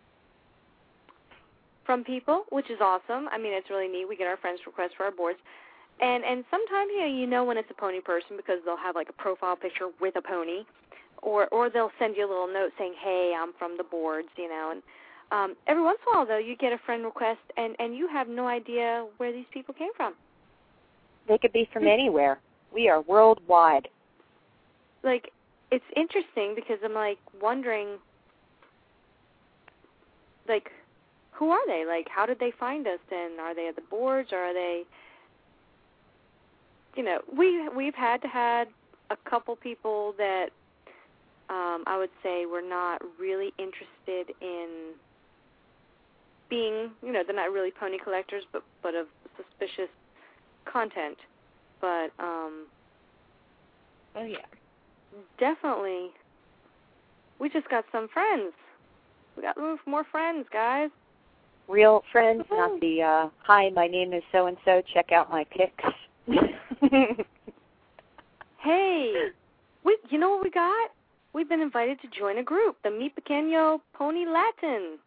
people, which is awesome. I mean, it's really neat. We get our friends requests for our boards. And sometimes, when it's a pony person because they'll have like a profile picture with a pony, or they'll send you a little note saying, hey, I'm from the boards, and every once in a while, though, you get a friend request, and you have no idea where these people came from. They could be from anywhere. We are worldwide. Like, it's interesting because I'm, like, wondering, like, who are they? Like, how did they find us? And are they at the boards, or are they, we've had a couple people that I would say were not really interested in being, they're not really pony collectors, but of suspicious content. But, oh, yeah. Definitely, we just got some friends. We got more friends, guys. Real friends, not the, hi, my name is so-and-so, check out my pics. Hey, you know what we got? We've been invited to join a group, the Mi Pequeño Pony Latin.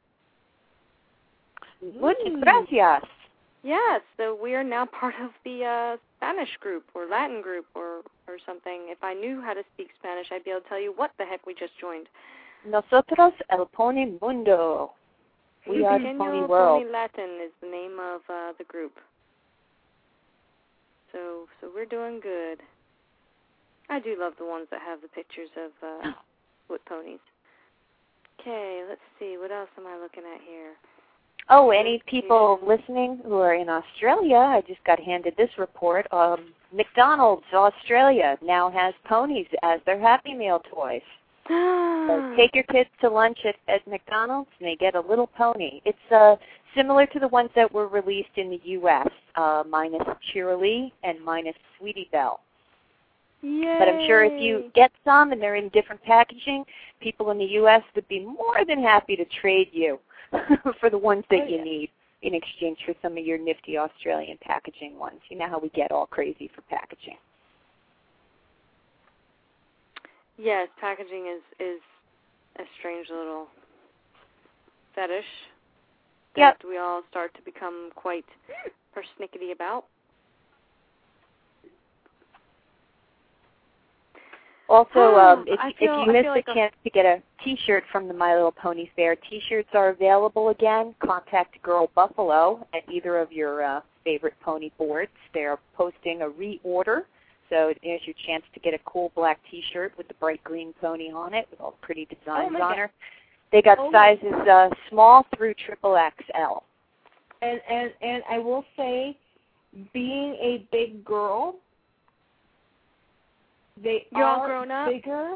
Muchas gracias. Yes, so we are now part of the Spanish group or Latin group or something. If I knew how to speak Spanish, I'd be able to tell you what the heck we just joined. Nosotros el Pony Mundo. We are the Pony World. Pony Latin is the name of the group. So we're doing good. I do love the ones that have the pictures of foot ponies. Okay, let's see. What else am I looking at here? Oh, any people listening who are in Australia, I just got handed this report. McDonald's Australia now has ponies as their Happy Meal toys. So take your kids to lunch at McDonald's and they get a little pony. It's similar to the ones that were released in the U.S., minus Cheerilee and minus Sweetie Belle. Yay. But I'm sure if you get some and they're in different packaging, people in the U.S. would be more than happy to trade you for the ones that you need in exchange for some of your nifty Australian packaging ones. You know how we get all crazy for packaging. Yes, packaging is a strange little fetish that we all start to become quite persnickety about. Also, if you missed the chance to get a T-shirt from the My Little Pony Fair, T-shirts are available again. Contact Girl Buffalo at either of your favorite pony boards. They're posting a reorder, so there's your chance to get a cool black T-shirt with the bright green pony on it with all pretty designs on her. They got sizes small through XXL. And I will say, being a big girl, You're all grown up? Bigger.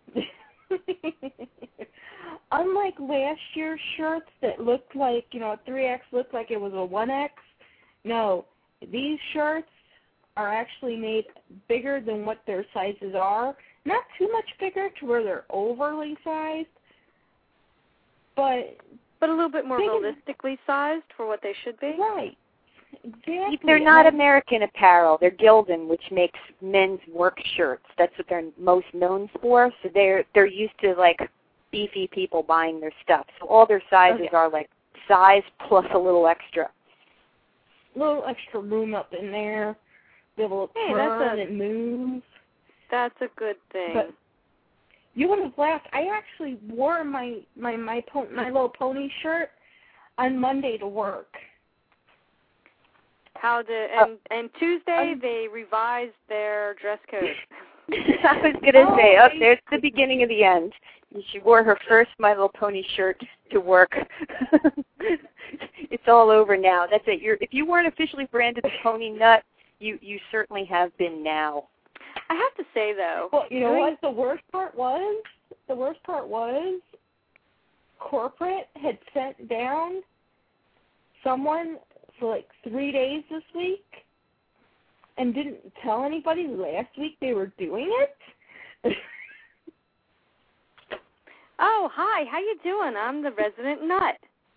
Unlike last year's shirts that looked like, a 3X looked like it was a 1X, no, these shirts are actually made bigger than what their sizes are. Not too much bigger to where they're overly sized, but a little bit more realistically sized for what they should be. Right. Exactly. They're not American Apparel. They're Gildan, which makes men's work shirts. That's what they're most known for. So they're used to like beefy people buying their stuff. So all their sizes are like size plus a little extra. A little extra room up in there. Be able to turn and move. That's a good thing. But you would have laughed. I actually wore my Little Pony shirt on Monday to work. And Tuesday they revised their dress code. I was going to say, there's the beginning of the end. She wore her first My Little Pony shirt to work. It's all over now. That's it. If you weren't officially branded the Pony Nut, you certainly have been now. I have to say, though. Well, you know what the worst part was? was corporate had sent down someone for like 3 days this week and didn't tell anybody last week they were doing it. Oh, hi, how you doing? I'm the resident nut.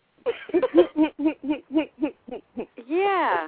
Yeah.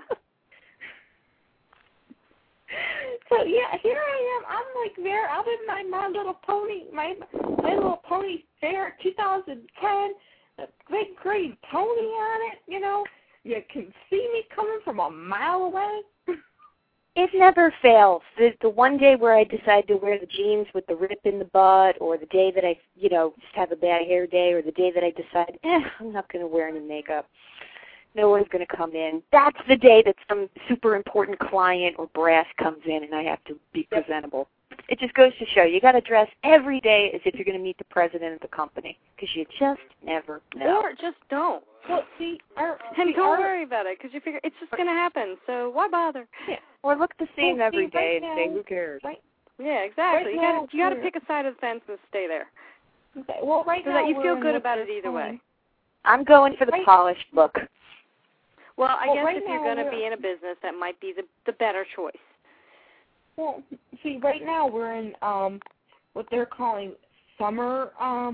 So yeah, here I am. I'm like there. I'm in my little pony, my little pony fair 2010. A big green pony on it. You know, you can see me coming from a mile away. It never fails. The one day where I decide to wear the jeans with the rip in the butt, or the day that I, just have a bad hair day, or the day that I decide, I'm not going to wear any makeup. No one's going to come in. That's the day that some super important client or brass comes in and I have to be presentable. It just goes to show you got to dress every day as if you're going to meet the president of the company, because you just never know. Or just don't. Well, see, don't worry about it, because you figure it's just going to happen, so why bother? Yeah. Or look the same every day and say, who cares? Right. Yeah, exactly. You got to pick a side of the fence and stay there. Okay. Well, right so now that you feel good about it either way. I'm going for the polished look. Well, I guess right if you're going to be in a business, that might be the better choice. Well, see, right now we're in what they're calling summer.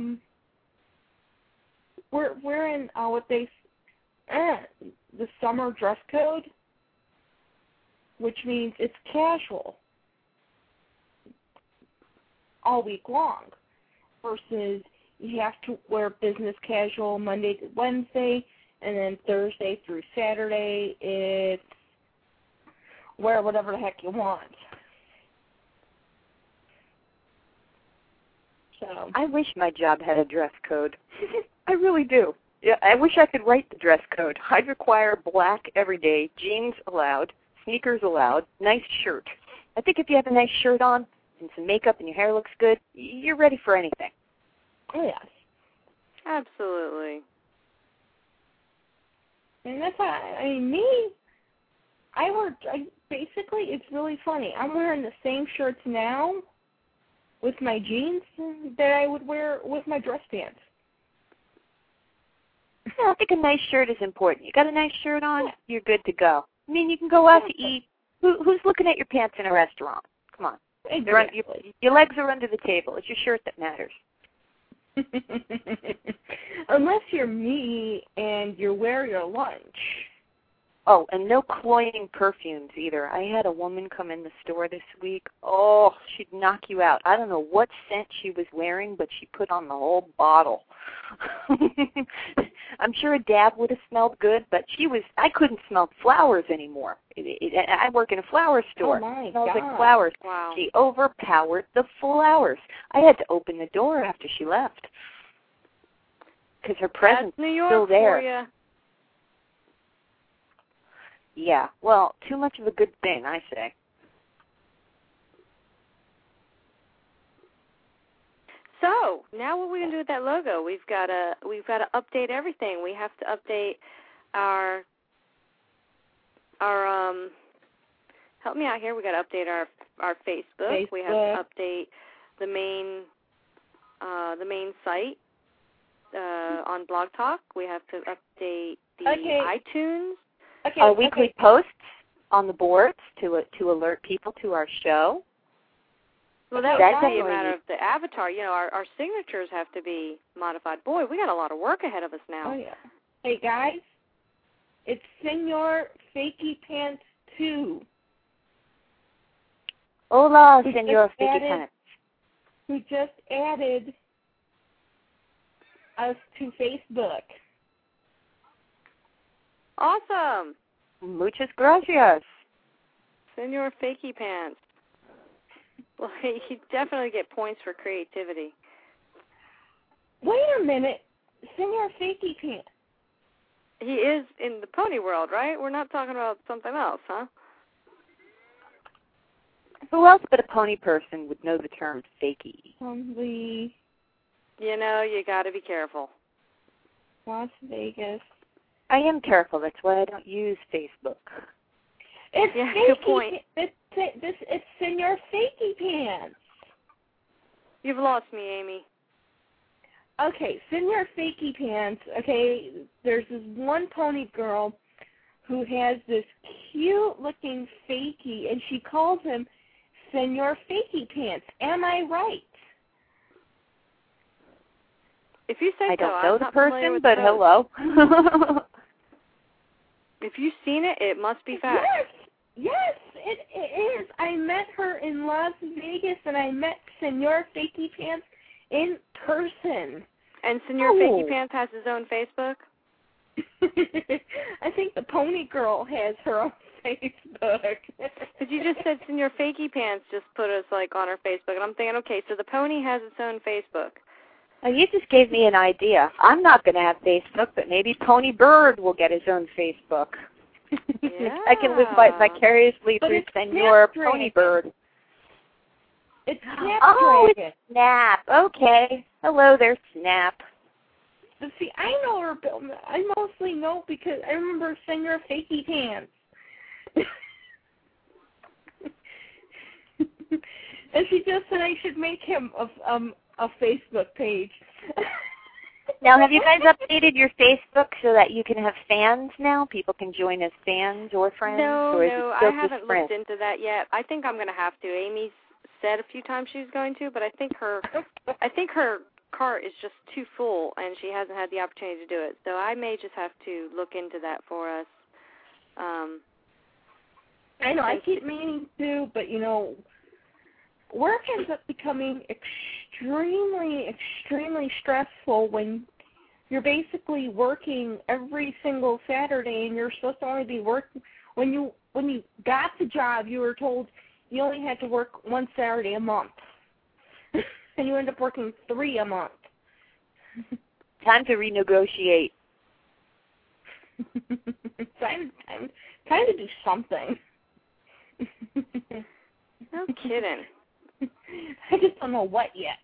We're in the summer dress code, which means it's casual all week long, versus you have to wear business casual Monday to Wednesday, and then Thursday through Saturday it's wear whatever the heck you want. So I wish my job had a dress code. I really do. Yeah, I wish I could write the dress code. I'd require black every day, jeans allowed, sneakers allowed, nice shirt. I think if you have a nice shirt on and some makeup and your hair looks good, you're ready for anything. Yes. Absolutely. And that's why, basically, it's really funny. I'm wearing the same shirts now with my jeans that I would wear with my dress pants. Yeah, I think a nice shirt is important. You got a nice shirt on, you're good to go. I mean, you can go out to eat. Who's looking at your pants in a restaurant? Come on. Exactly. Your legs are under the table. It's your shirt that matters. Unless you're me and you wear your lunch. Oh, and no cloying perfumes either. I had a woman come in the store this week. Oh, she'd knock you out. I don't know what scent she was wearing, but she put on the whole bottle. I'm sure a dab would have smelled good, but I couldn't smell flowers anymore. I work in a flower store. Oh, my it smells God. like flowers. Wow. She overpowered the flowers. I had to open the door after she left because her presence That's New was York still there. For you. Yeah, well, too much of a good thing, I say. So now what are we gonna do with that logo? We've got to update everything. We have to update our help me out here. We got to update our Facebook. We have to update the main site on Blog Talk. We have to update the iTunes. Our weekly posts on the boards to alert people to our show. Well, that would be a matter of the avatar. Our signatures have to be modified. Boy, we got a lot of work ahead of us now. Oh, yeah. Hey, guys, it's Senor Fakey Pants 2. Hola, Senor Fakey Pants. Who just added us to Facebook. Awesome. Muchas gracias. Senor Fakey Pants. Well, you definitely get points for creativity. Wait a minute. Senor Fakey Pants. He is in the pony world, right? We're not talking about something else, huh? Who else but a pony person would know the term fakey? You got to be careful. Las Vegas. I am careful. That's why I don't use Facebook. It's good point. It's Senor Fakey Pants. You've lost me, Amy. Okay, Senor Fakey Pants, okay, there's this one pony girl who has this cute-looking fakie, and she calls him Senor Fakey Pants. Am I right? If you say I so, don't know I'm the not familiar person, with but those. hello. If you've seen it, it must be fact. Yes, it is. I met her in Las Vegas, and I met Senor Fakey Pants in person. And Senor Fakey Pants has his own Facebook? I think the pony girl has her own Facebook. But you just said Senor Fakey Pants just put us, like, on her Facebook. And I'm thinking, okay, so the pony has its own Facebook. Well, you just gave me an idea. I'm not going to have Facebook, but maybe Pony Bird will get his own Facebook. Yeah. I can live vicariously through Senor Pony Bird. It's Snap Oh, Dragon. it's Snap. Okay. Hello there, Snap. But see, I know her, but I mostly know because I remember Senor Fakey Pants. And she just said I should make him a Facebook page. Now, have you guys updated your Facebook so that you can have fans now? People can join as fans or friends? No, or is no, it still I haven't just friends? looked into that yet. I think I'm going to have to. Amy said a few times she's going to, but I think her cart is just too full, and she hasn't had the opportunity to do it. So I may just have to look into that for us. I know, I keep meaning to, but, work ends up becoming extremely stressful when you're basically working every single Saturday, and you're supposed to only be working. When you got the job, you were told you only had to work one Saturday a month, and you end up working 3 a month. Time to renegotiate. time to do something. No kidding. I just don't know what yet.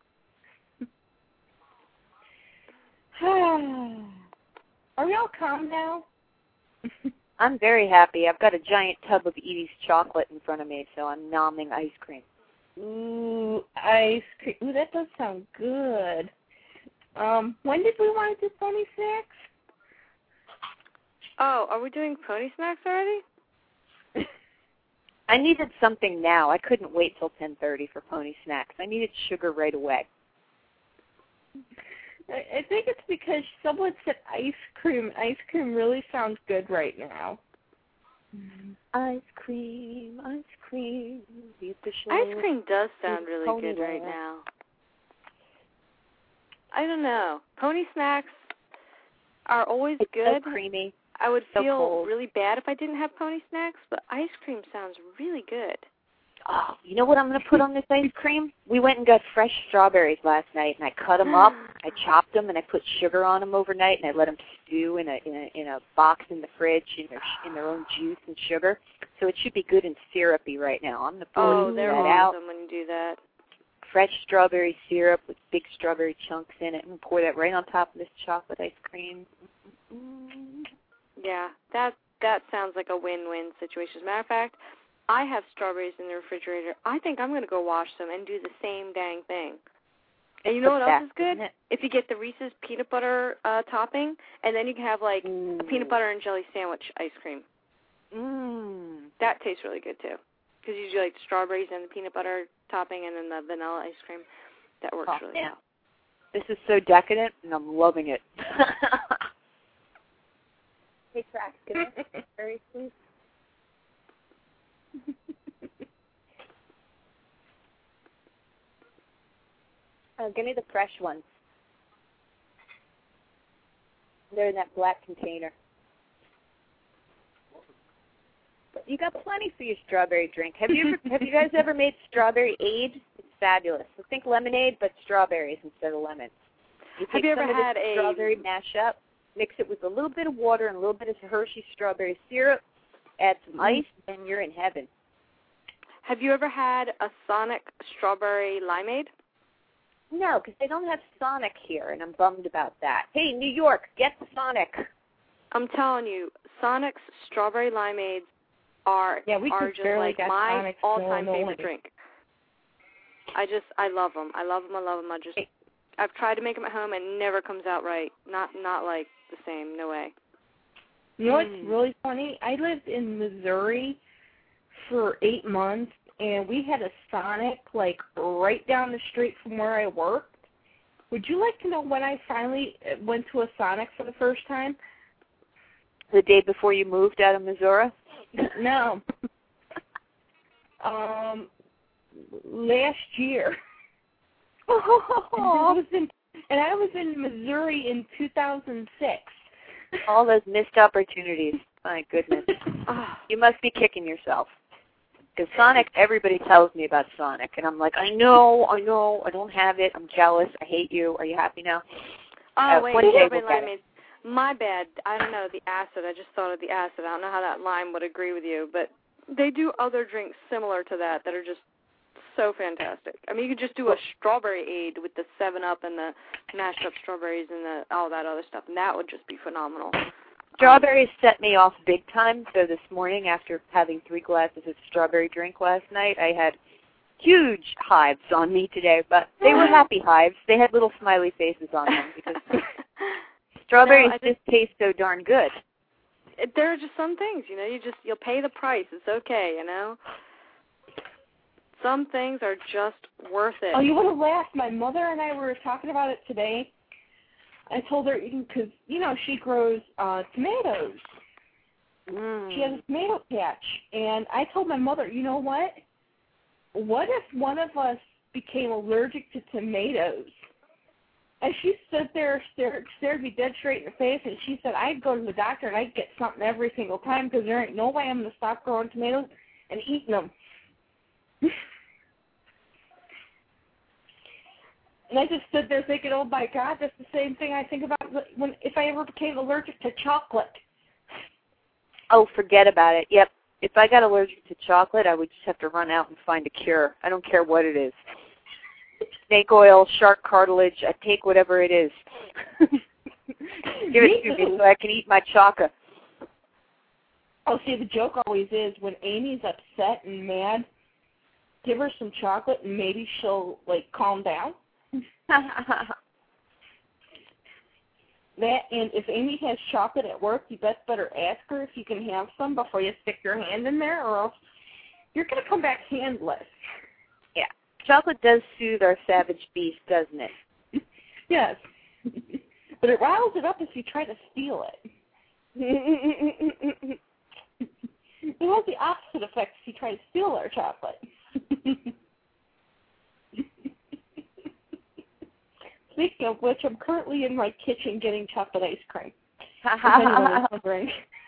Are we all calm now? I'm very happy. I've got a giant tub of Edie's chocolate in front of me, so I'm nomming ice cream. Ooh, ice cream. Ooh, that does sound good. When did we want to do pony snacks? Oh, are we doing pony snacks already? I needed something now. I couldn't wait till 10:30 for pony snacks. I needed sugar right away. I think it's because someone said ice cream. Ice cream really sounds good right now. Ice cream, the official. Ice cream does sound really pony good right land. now. I don't know. Pony snacks are always It's good. so creamy. I would so feel cold. really bad if I didn't have pony snacks, but ice cream sounds really good. Oh, you know what I'm going to put on this ice cream? We went and got fresh strawberries last night, and I cut them up, I chopped them, and I put sugar on them overnight, and I let them stew in a box in the fridge in their own juice and sugar. So it should be good and syrupy right now. I'm going to pour they're that awesome out. when you do that. Fresh strawberry syrup with big strawberry chunks in it, and pour that right on top of this chocolate ice cream. Mm-hmm. Yeah, that sounds like a win-win situation. As a matter of fact, I have strawberries in the refrigerator. I think I'm going to go wash them and do the same dang thing. And you know what else is good? If you get the Reese's peanut butter topping, and then you can have, like, a peanut butter and jelly sandwich ice cream. That tastes really good, too. Because you do, like, strawberries and the peanut butter topping and then the vanilla ice cream. That works really well. This is so decadent, and I'm loving it. Hey, Trax, can I very please? Give me the fresh ones. They're in that black container. You got plenty for your strawberry drink. Have you guys ever made strawberry aid? It's fabulous. So think lemonade, but strawberries instead of lemons. Have you ever had a strawberry mashup? Mix it with a little bit of water and a little bit of Hershey strawberry syrup. Add some ice, and you're in heaven. Have you ever had a Sonic strawberry limeade? No, because they don't have Sonic here, and I'm bummed about that. Hey, New York, get Sonic. I'm telling you, Sonic's strawberry limeades are just like my all-time favorite drink. I love them. I love them. I've tried to make them at home and it never comes out right. Not like the same. No way. You know what's really funny? I lived in Missouri for 8 months, and we had a Sonic, like, right down the street from where I worked. Would you like to know when I finally went to a Sonic for the first time? The day before you moved out of Missouri? No. Last year. Oh. And I was in Missouri in 2006. All those missed opportunities. My goodness. You must be kicking yourself. Because Sonic, everybody tells me about Sonic. And I'm like, I know, I don't have it. I'm jealous. I hate you. Are you happy now? Wait, my bad. I don't know, the acid. I just thought of the acid. I don't know how that lime would agree with you. But they do other drinks similar to that are just so fantastic. I mean, you could just do a strawberry aid with the 7-Up and the mashed up strawberries and all that other stuff, and that would just be phenomenal. Strawberries set me off big time, so this morning after having 3 glasses of strawberry drink last night, I had huge hives on me today, but they were happy hives. They had little smiley faces on them because strawberries just taste so darn good. There are just some things, you'll pay the price. It's okay, Some things are just worth it. Oh, you would have laughed. My mother and I were talking about it today. I told her, because, she grows tomatoes. She has a tomato patch. And I told my mother, you know what? What if one of us became allergic to tomatoes? And she stood there, stared me dead straight in the face, and she said, I'd go to the doctor and I'd get something every single time because there ain't no way I'm going to stop growing tomatoes and eating them. And I just stood there thinking, oh, my God, that's the same thing I think about if I ever became allergic to chocolate. Oh, forget about it. Yep. If I got allergic to chocolate, I would just have to run out and find a cure. I don't care what it is. Snake oil, shark cartilage, I take whatever it is. Give it to me so I can eat my chocolate. Oh, see, the joke always is when Amy's upset and mad, give her some chocolate and maybe she'll, calm down. That, and if Amy has chocolate at work, you better ask her if you can have some before you stick your hand in there, or else you're going to come back handless. Yeah. Chocolate does soothe our savage beast, doesn't it? Yes. But it riles it up if you try to steal it. It has the opposite effect if you try to steal our chocolate. Speaking of which, I'm currently in my kitchen getting chocolate ice cream. If anyone was wondering.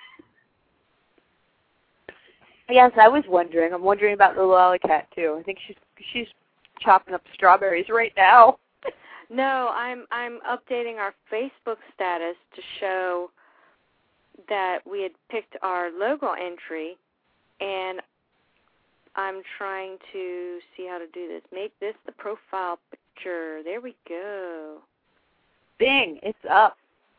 Yes, I was wondering. I'm wondering about the Lollycat too. I think she's chopping up strawberries right now. No, I'm updating our Facebook status to show that we had picked our logo entry, and I'm trying to see how to do this. Make this the profile picture. There we go. Bing, it's up.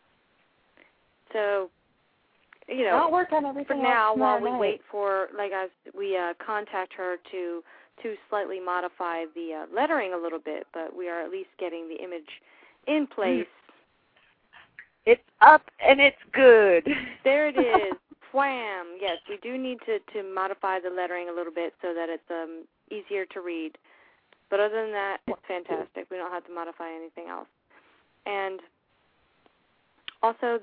So, I'll work on everything for now, while we night. wait for, we contact her to slightly modify the lettering a little bit, but we are at least getting the image in place. It's up and it's good. There it is. Wham! Yes, we do need to modify the lettering a little bit so that it's easier to read. But other than that, it's fantastic. We don't have to modify anything else. And also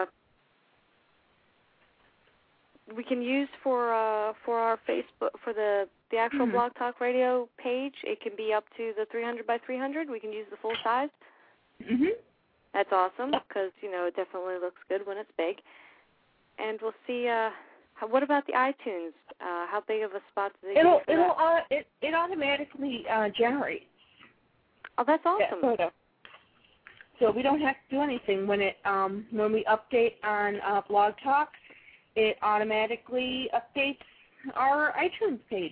we can use for our Facebook, for the actual Blog Talk Radio page, it can be up to the 300 by 300. We can use the full size. Mm-hmm. That's awesome because, it definitely looks good when it's big. And we'll see, what about the iTunes? How big of a spot do they get for that? It automatically generates. Oh, that's awesome. That photo. So we don't have to do anything when we update on Blog Talk. It automatically updates our iTunes page.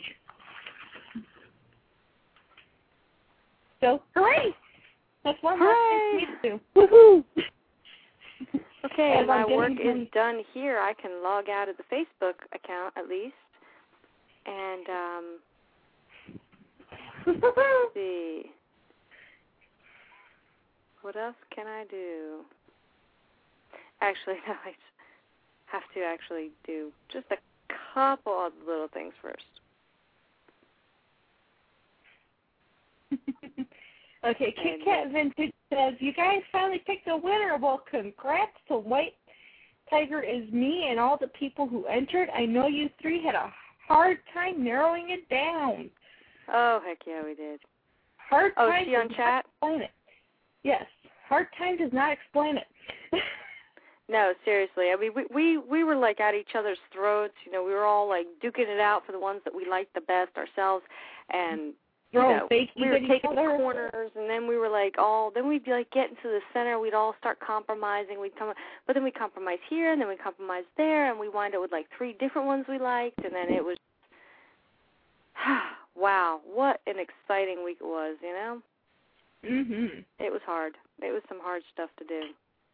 So, hooray! That's one more thing to do. Woohoo! Okay, and my work is done here. I can log out of the Facebook account at least. And, let's see. What else can I do? Actually, no, I have to actually do just a couple of little things first. Okay, Kit Kat Vintage says, you guys finally picked a winner. Well, congrats to White Tiger is me and all the people who entered. I know you three had a hard time narrowing it down. Oh, heck yeah, we did. Hard time is she on chat? Explain it. Yes, hard time does not explain it. No, seriously. I mean, we were like at each other's throats. You know, we were all like duking it out for the ones that we liked the best ourselves, and you know, we were taking the corners, and then we were like then we'd be like get into the center. We'd all start compromising. But then we compromise here, and then we compromise there, and we wind up with like 3 different ones we liked, and then it was, wow, what an exciting week it was, you know? Mhm. It was hard. It was some hard stuff to do.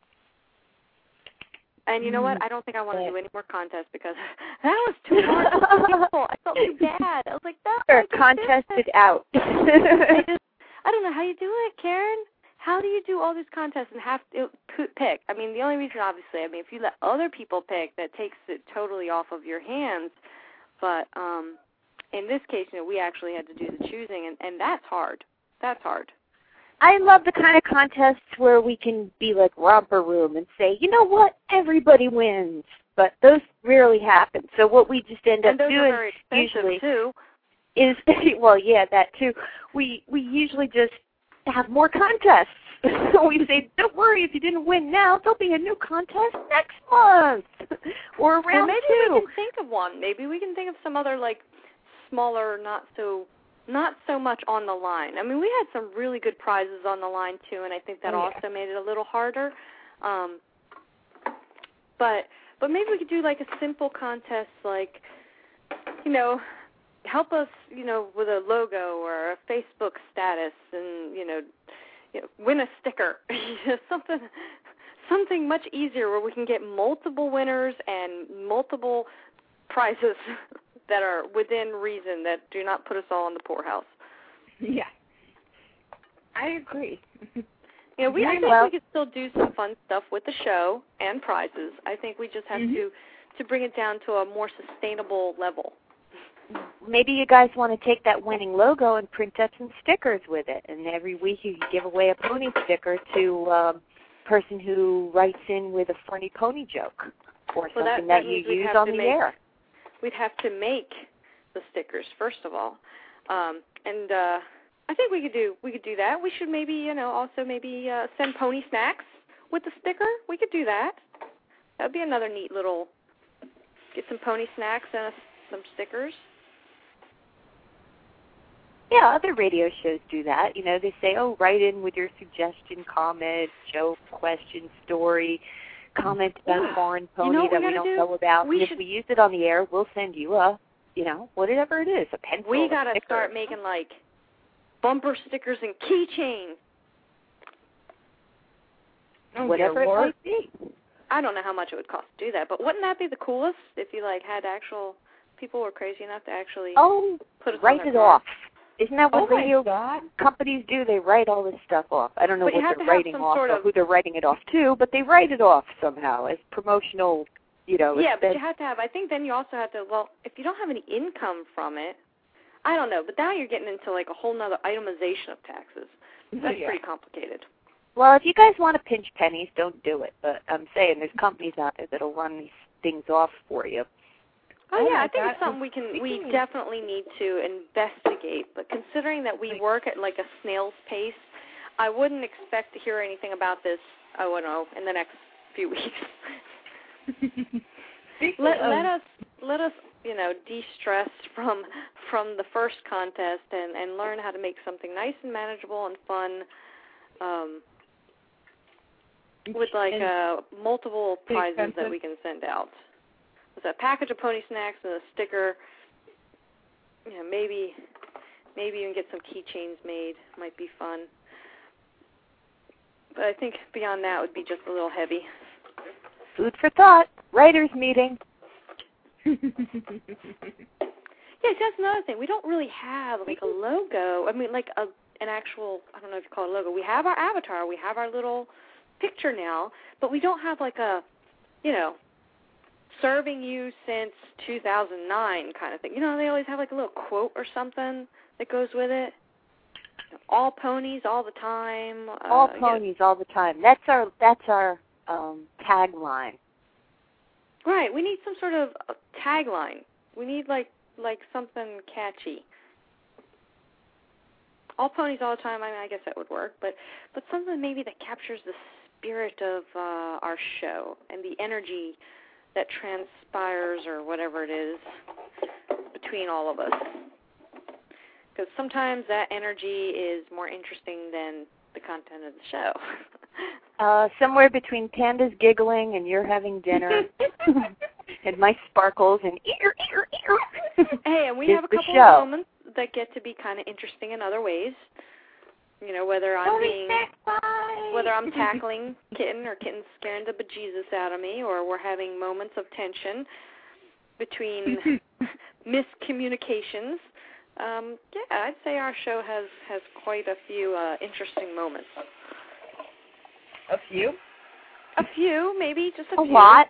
And you know what? I don't think I want to do any more contests because that was too hard for people. I felt too bad. I was like, no. They're contested out. I don't know how you do it, Karen. How do you do all these contests and have to pick? I mean, the only reason, obviously, I mean, if you let other people pick, that takes it totally off of your hands. But in this case, you know, we actually had to do the choosing, and that's hard. That's hard. I love the kind of contests where we can be like Romper Room and say, you know what, everybody wins. But those rarely happen. So what we just end up doing are very usually too. is, well, yeah, that too. We usually just have more contests. We say, don't worry, if you didn't win now, there'll be a new contest next month or round maybe 2. we can think of one. Maybe we can think of some other like smaller, not so much on the line. I mean, we had some really good prizes on the line, too, and I think that also made it a little harder. But maybe we could do, like, a simple contest, like, you know, help us, you know, with a logo or a Facebook status and, you know win a sticker. Something much easier where we can get multiple winners and multiple prizes that are within reason, that do not put us all in the poorhouse. Yeah, I agree. You know, I think we could still do some fun stuff with the show and prizes. I think we just have to bring it down to a more sustainable level. Maybe you guys want to take that winning logo and print up some stickers with it, and every week you give away a pony sticker to a person who writes in with a funny pony joke or something that you use on the air. We'd have to make the stickers first of all, and I think we could do that. We should maybe, you know, also maybe send pony snacks with the sticker. We could do that. That'd be another neat little. Get some pony snacks and some stickers. Yeah, other radio shows do that. You know, they say, oh, write in with your suggestion, comment, joke, question, story, comment about a foreign pony that we don't know about. And if we use it on the air, we'll send you a, you know, whatever it is, a pencil, We got to start making, like, bumper stickers and keychains. Whatever it might be. I don't know how much it would cost to do that, but wouldn't that be the coolest if you, like, had actual people were crazy enough to actually put it write on it their off. Isn't that what radio God. companies do? They write all this stuff off. I don't know but what they're writing off or who they're writing it off to, but they write it off somehow as promotional, you know. Yeah, but you have to have, I think then you also have to, well, if you don't have any income from it, I don't know, but now you're getting into like a whole nother itemization of taxes. That's pretty complicated. Well, if you guys want to pinch pennies, don't do it. But I'm saying there's companies out there that'll run these things off for you. Oh, yeah, I think it's something we definitely need to investigate. But considering that we work at like a snail's pace, I wouldn't expect to hear anything about this, I don't know, in the next few weeks. let us, you know, de-stress from the first contest and learn how to make something nice and manageable and fun, with like multiple prizes that we can send out. There's a package of pony snacks and a sticker. You know, maybe you can get some keychains made. Might be fun. But I think beyond that would be just a little heavy. Food for thought. Writers' meeting. Yeah, that's another thing. We don't really have like a logo. I mean, like an actual, I don't know if you call it a logo. We have our avatar. We have our little picture now, but we don't have like a, serving you since 2009 kind of thing. They always have like a little quote or something that goes with it. All ponies all the time. All ponies all the time. That's our tagline. Right. We need some sort of tagline. We need like something catchy. All ponies all the time. I mean, I guess that would work, but something maybe that captures the spirit of our show and the energy that transpires or whatever it is between all of us. Because sometimes that energy is more interesting than the content of the show. Somewhere between Panda's giggling and you're having dinner and my sparkles and Hey, and we have a couple of moments that get to be kind of interesting in other ways. Whether I'm tackling Kitten or Kitten's scaring the bejesus out of me, or we're having moments of tension between miscommunications. I'd say our show has quite a few interesting moments. A few? A few, maybe just a few. A lot.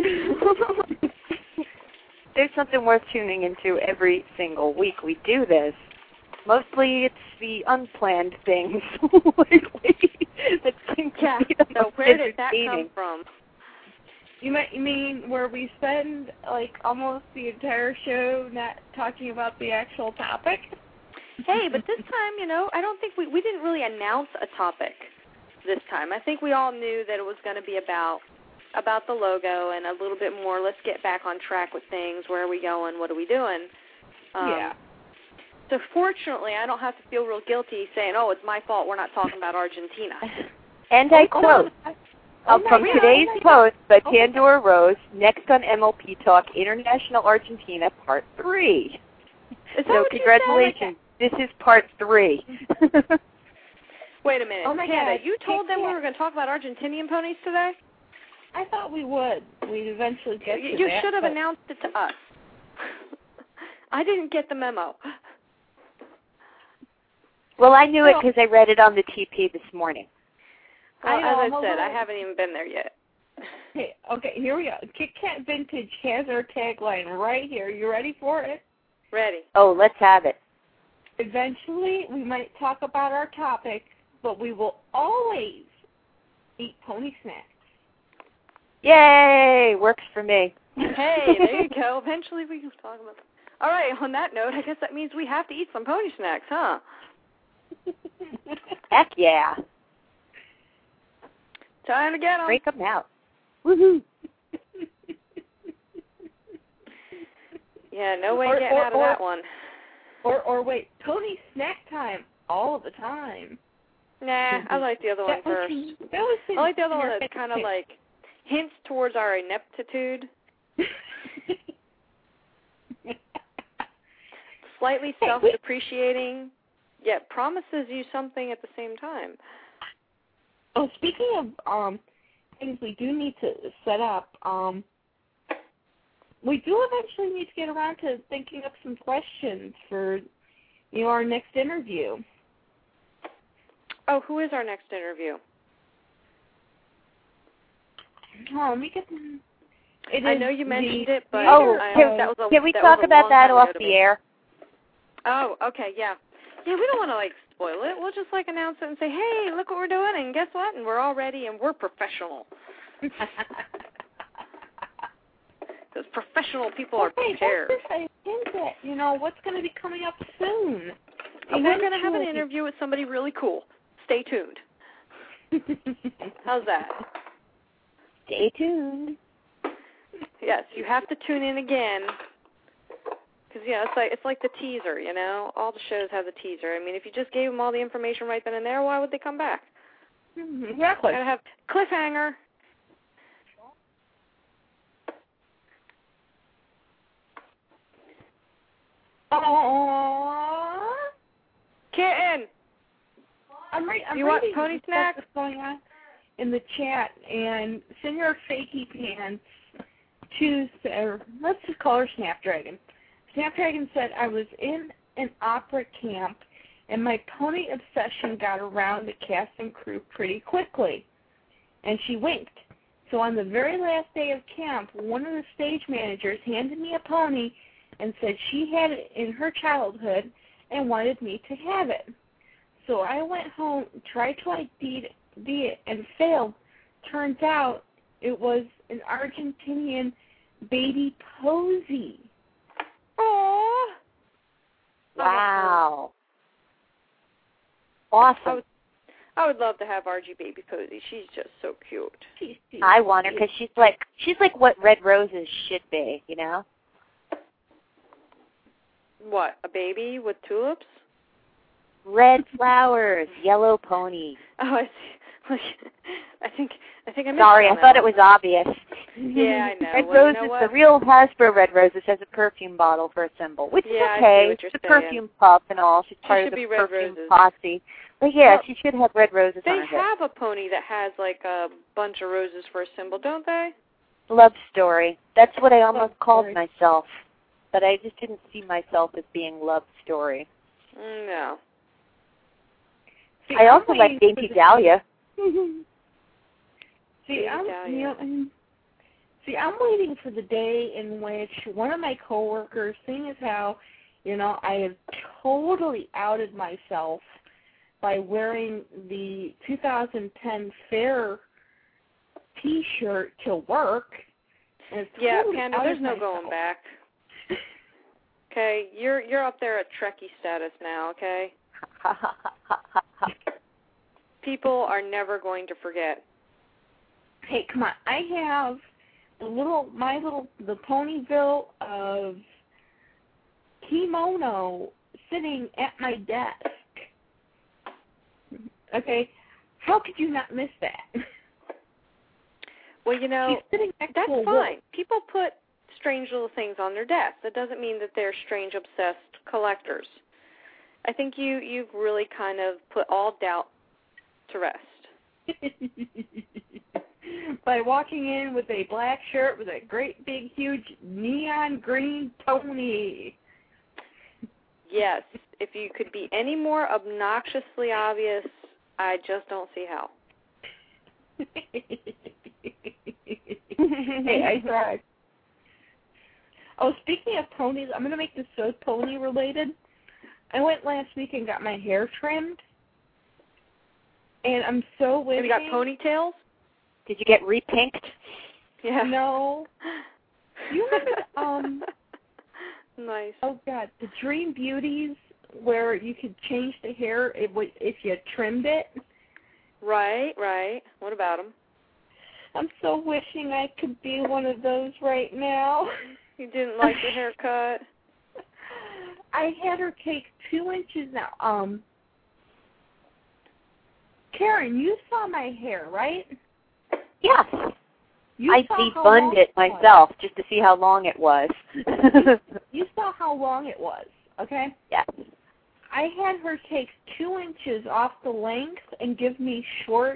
There's something worth tuning into every single week we do this. Mostly it's the unplanned things lately that seem to be the most where did that come from? You mean where we spend like almost the entire show not talking about the actual topic? Hey, but this time, I don't think we didn't really announce a topic this time. I think we all knew that it was going to be about the logo and a little bit more, let's get back on track with things. Where are we going? What are we doing? Yeah. So fortunately, I don't have to feel real guilty saying, it's my fault we're not talking about Argentina. And I quote from today's post by Pandora Rose, next on MLP Talk, International Argentina, Part 3. So congratulations. This is Part 3. Wait a minute. Panda, you told them we were going to talk about Argentinian ponies today? I thought we would. We'd eventually get to that. You should have announced it to us. I didn't get the memo. Well, I knew it because I read it on the TP this morning. Well, as I said, I haven't even been there yet. Okay, here we go. Kit Kat Vintage has our tagline right here. You ready for it? Ready. Oh, let's have it. Eventually, we might talk about our topic, but we will always eat pony snacks. Yay! Works for me. Hey, there you go. Eventually we can talk about that. All right, on that note, I guess that means we have to eat some pony snacks, huh? Heck yeah. Time to get them. Break them out. Woohoo. Yeah, no way getting out of that one. Or wait, pony snack time all the time. Nah, I like the other one first. I like the other one that's kind of like hints towards our ineptitude. Slightly self-depreciating, yet promises you something at the same time. Oh, speaking of things we do need to set up, we do eventually need to get around to thinking up some questions for, our next interview. Oh, who is our next interview? Oh, let me get them. I know you mentioned it, but can we talk about that off the air? Oh, okay, yeah. Yeah, we don't want to, spoil it. We'll just, announce it and say, hey, look what we're doing, and guess what? And we're all ready, and we're professional. Those professional people are prepared. I hint at, what's going to be coming up soon. And we're going to have an interview with somebody really cool. Stay tuned. How's that? Stay tuned. Yes, you have to tune in again. Because, it's like the teaser, All the shows have the teaser. I mean, if you just gave them all the information right then and there, why would they come back? Exactly. Gotta have cliffhanger. Aww. Kitten! You want pony snacks? What's going on in the chat, and Senor Fakey Pants let's just call her Snapdragon. Snapdragon said, I was in an opera camp and my pony obsession got around the cast and crew pretty quickly. And she winked. So on the very last day of camp, one of the stage managers handed me a pony and said she had it in her childhood and wanted me to have it. So I went home, tried to ID it, and failed. Turns out it was an Argentinian baby Posey. Aww. Wow. Awesome. I would love to have RG Baby Posey. She's just so cute. I want her because she's like what Red Roses should be, you know? What, a baby with tulips? Red flowers, yellow pony. Oh, I see. I think I missed Sorry, I thought it was obvious. Yeah, I know. Red well, Roses, you know what? the real Hasbro Red Roses has a perfume bottle for a symbol, which Yeah, is okay. I see what you're It's a saying. perfume puff and all. She's part of should the be Red perfume Roses. posse. But yeah, Well, she should have red roses on her They hip. have a pony that has like a bunch of roses for a symbol, don't they? Love Story. That's what I almost called Story. myself. But I just didn't see myself as being Love Story. No. See, I also I'm like waiting Dainty for the- Dahlia. See, I'm waiting for the day in which one of my coworkers, seeing as how, you know, I have totally outed myself by wearing the 2010 Fair T-shirt to work. And it's Yeah, totally Panda, outed there's no myself. going back. Okay, you're up there at Trekkie status now, okay? People are never going to forget. Hey, come on! I have the Ponyville of kimono sitting at my desk. Okay, how could you not miss that? Well, you know, She's sitting next that's to a fine. People put strange little things on their desk. That doesn't mean that they're strange, obsessed collectors. I think you've really kind of put all doubt to rest. By walking in with a black shirt with a great big huge neon green pony. Yes, if you could be any more obnoxiously obvious, I just don't see how. Hey, I tried. Oh, speaking of ponies, I'm going to make this so pony related. I went last week and got my hair trimmed. And I'm so wishing... Have you got ponytails? Did you get repinked? Yeah. No. You remember, Nice. oh, God, the Dream Beauties where you could change the hair if you trimmed it? Right. What about them? I'm so wishing I could be one of those right now. You didn't like the haircut? I had her take 2 inches now. Karen, you saw my hair, right? Yes. I saw how debunned long it was. myself just to see how long it was. You saw how long it was, okay? Yes. I had her take 2 inches off the length and give me short,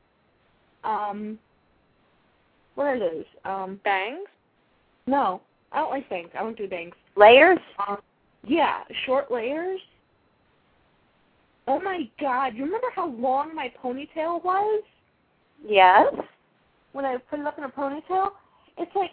what are those? Bangs? No, I don't like bangs. I don't do bangs. Layers? Yeah, short layers. Oh my God! You remember how long my ponytail was Yes. when I put it up in a ponytail? It's like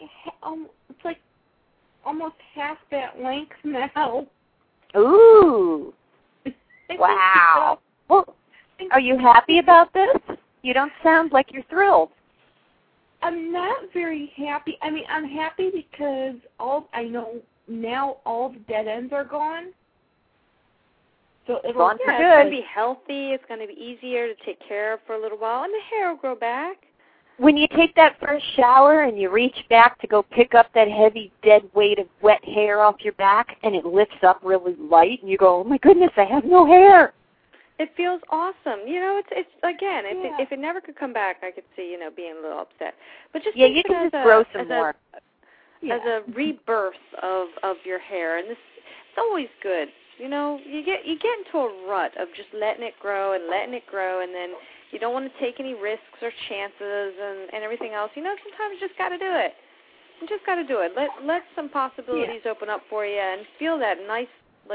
almost half that length now. Ooh. Wow. Well, are you happy about this? You don't sound like you're thrilled. I'm not very happy. I mean, I'm happy because I know now all the dead ends are gone. So it'll Gone for It's good. going to be healthy. It's going to be easier to take care of for a little while, and the hair will grow back. When you take that first shower and you reach back to go pick up that heavy dead weight of wet hair off your back and it lifts up really light and you go, oh my goodness, I have no hair. It feels awesome. You know, it's again, Yeah. if it never could come back, I could see, being a little upset. But just Yeah, think you of it can as just grow some as more. as a rebirth of your hair, and it's always good. You get into a rut of just letting it grow, and then you don't want to take any risks or chances and everything else. Sometimes you just got to do it. You just got to do it. Let some possibilities open up for you, and feel that nice, like,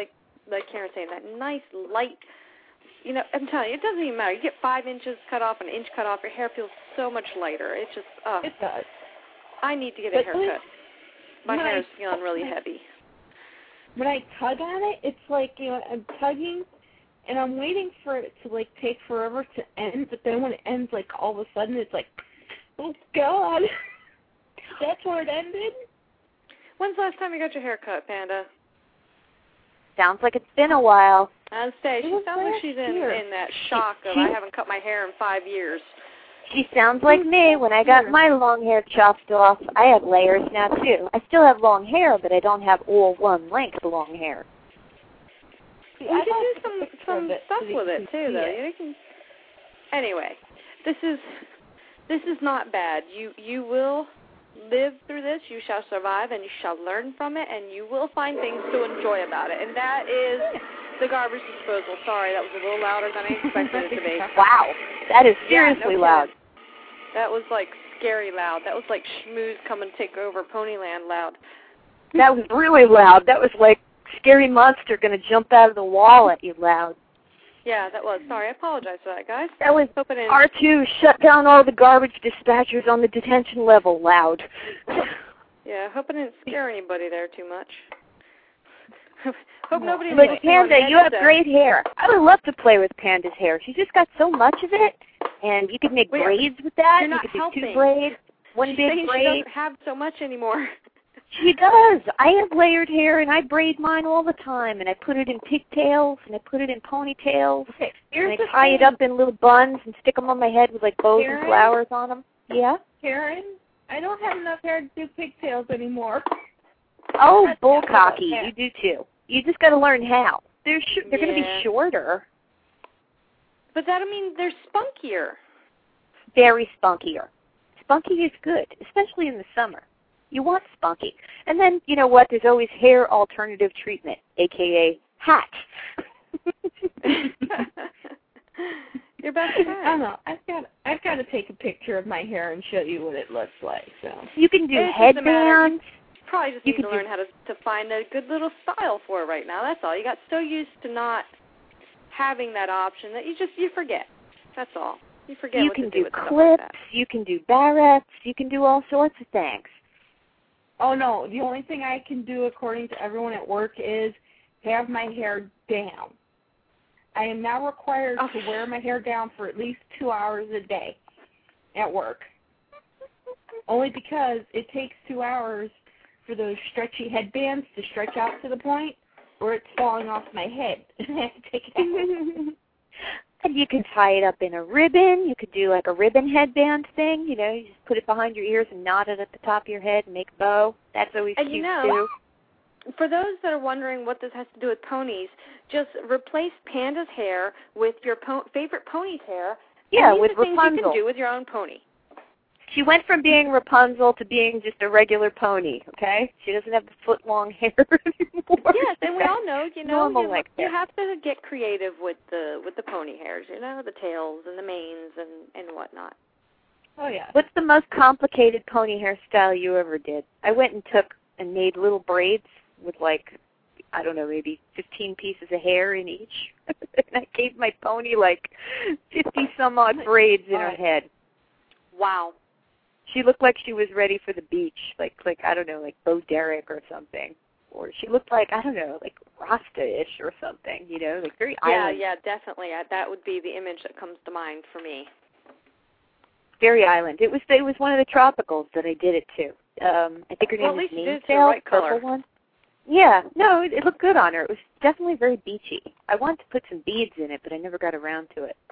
like Karen's saying, that nice, light, you know, I'm telling you, it doesn't even matter. You get 5 inches cut off, an inch cut off, your hair feels so much lighter. It's just, It does. I need to get a haircut. My hair is feeling really heavy. When I tug on it, it's like, you know, I'm tugging, and I'm waiting for it to, like, take forever to end, but then when it ends, like, all of a sudden, it's like, oh, God. That's where it ended? When's the last time you got your hair cut, Panda? Sounds like it's been a while. I'd say she sounds like she's in that shock of I haven't cut my hair in 5 years. She sounds like me. When I got my long hair chopped off, I have layers now, too. I still have long hair, but I don't have all one length long hair. You can do some stuff with it, too, though. You can... Anyway, this is not bad. You will live through this. You shall survive, and you shall learn from it, and you will find things to enjoy about it. And that is the garbage disposal. Sorry, that was a little louder than I expected it to be. Wow, that is seriously loud. That was like scary loud. That was like Schmooze come and take over Ponyland loud. That was really loud. That was like scary monster going to jump out of the wall at you loud. Yeah, that was. Sorry, I apologize for that, guys. That was R2 shut down all the garbage dispatchers on the detention level loud. Yeah, hope I didn't scare anybody there too much. Hope nobody. But Panda, you have great hair. I would love to play with Panda's hair. She's just got so much of it, and you could make braids with that. You're not you could helping. do 2 braids, one big braid. She doesn't have so much anymore. She does. I have layered hair, and I braid mine all the time, and I put it in pigtails, and I put it in ponytails, and I tie it up in little buns and stick them on my head with, like, bows and flowers on them. Yeah? Karen, I don't have enough hair to do pigtails anymore. Oh, bullcocky. You do, too. You just got to learn how. They're going to be shorter. But that, I mean, they're spunkier. Very spunkier. Spunky is good, especially in the summer. You want spunky. And then, you know what, there's always hair alternative treatment, a.k.a. hat. Your best friend. I don't know. I've got to take a picture of my hair and show you what it looks like. So you can do headbands. You probably just need to learn how to find a good little style for it right now. That's all. You got so used to not having that option that you forget. That's all. You forget what to do with stuff like that. You can do clips. You can do barrettes. You can do all sorts of things. Oh, no. The only thing I can do, according to everyone at work, is have my hair down. I am now required to wear my hair down for at least 2 hours a day at work. Only because it takes 2 hours for those stretchy headbands to stretch out to the point where it's falling off my head. I have to take it out. And you can tie it up in a ribbon. You could do like a ribbon headband thing. You know, you just put it behind your ears and knot it at the top of your head and make a bow. That's always cute, too. For those that are wondering what this has to do with ponies, just replace Panda's hair with your favorite pony's hair. Yeah, and with Rapunzel. Rapunzel. You can do with your own pony. She went from being Rapunzel to being just a regular pony, okay? She doesn't have the foot-long hair anymore. Yes, and we all know, you have to get creative with the pony hairs, you know, the tails and the manes and whatnot. Oh, yeah. What's the most complicated pony hairstyle you ever did? I went and took and made little braids with, like, I don't know, maybe 15 pieces of hair in each. And I gave my pony, like, 50-some-odd braids in her head. Wow. She looked like she was ready for the beach, like I don't know, like Bo Derek or something. Or she looked like, I don't know, like Rasta-ish or something, you know, like very island. Yeah, definitely. That would be the image that comes to mind for me. Very island. It was one of the tropicals that I did it to. I think her name was Mainsail, right purple one. Yeah, no, it looked good on her. It was definitely very beachy. I wanted to put some beads in it, but I never got around to it.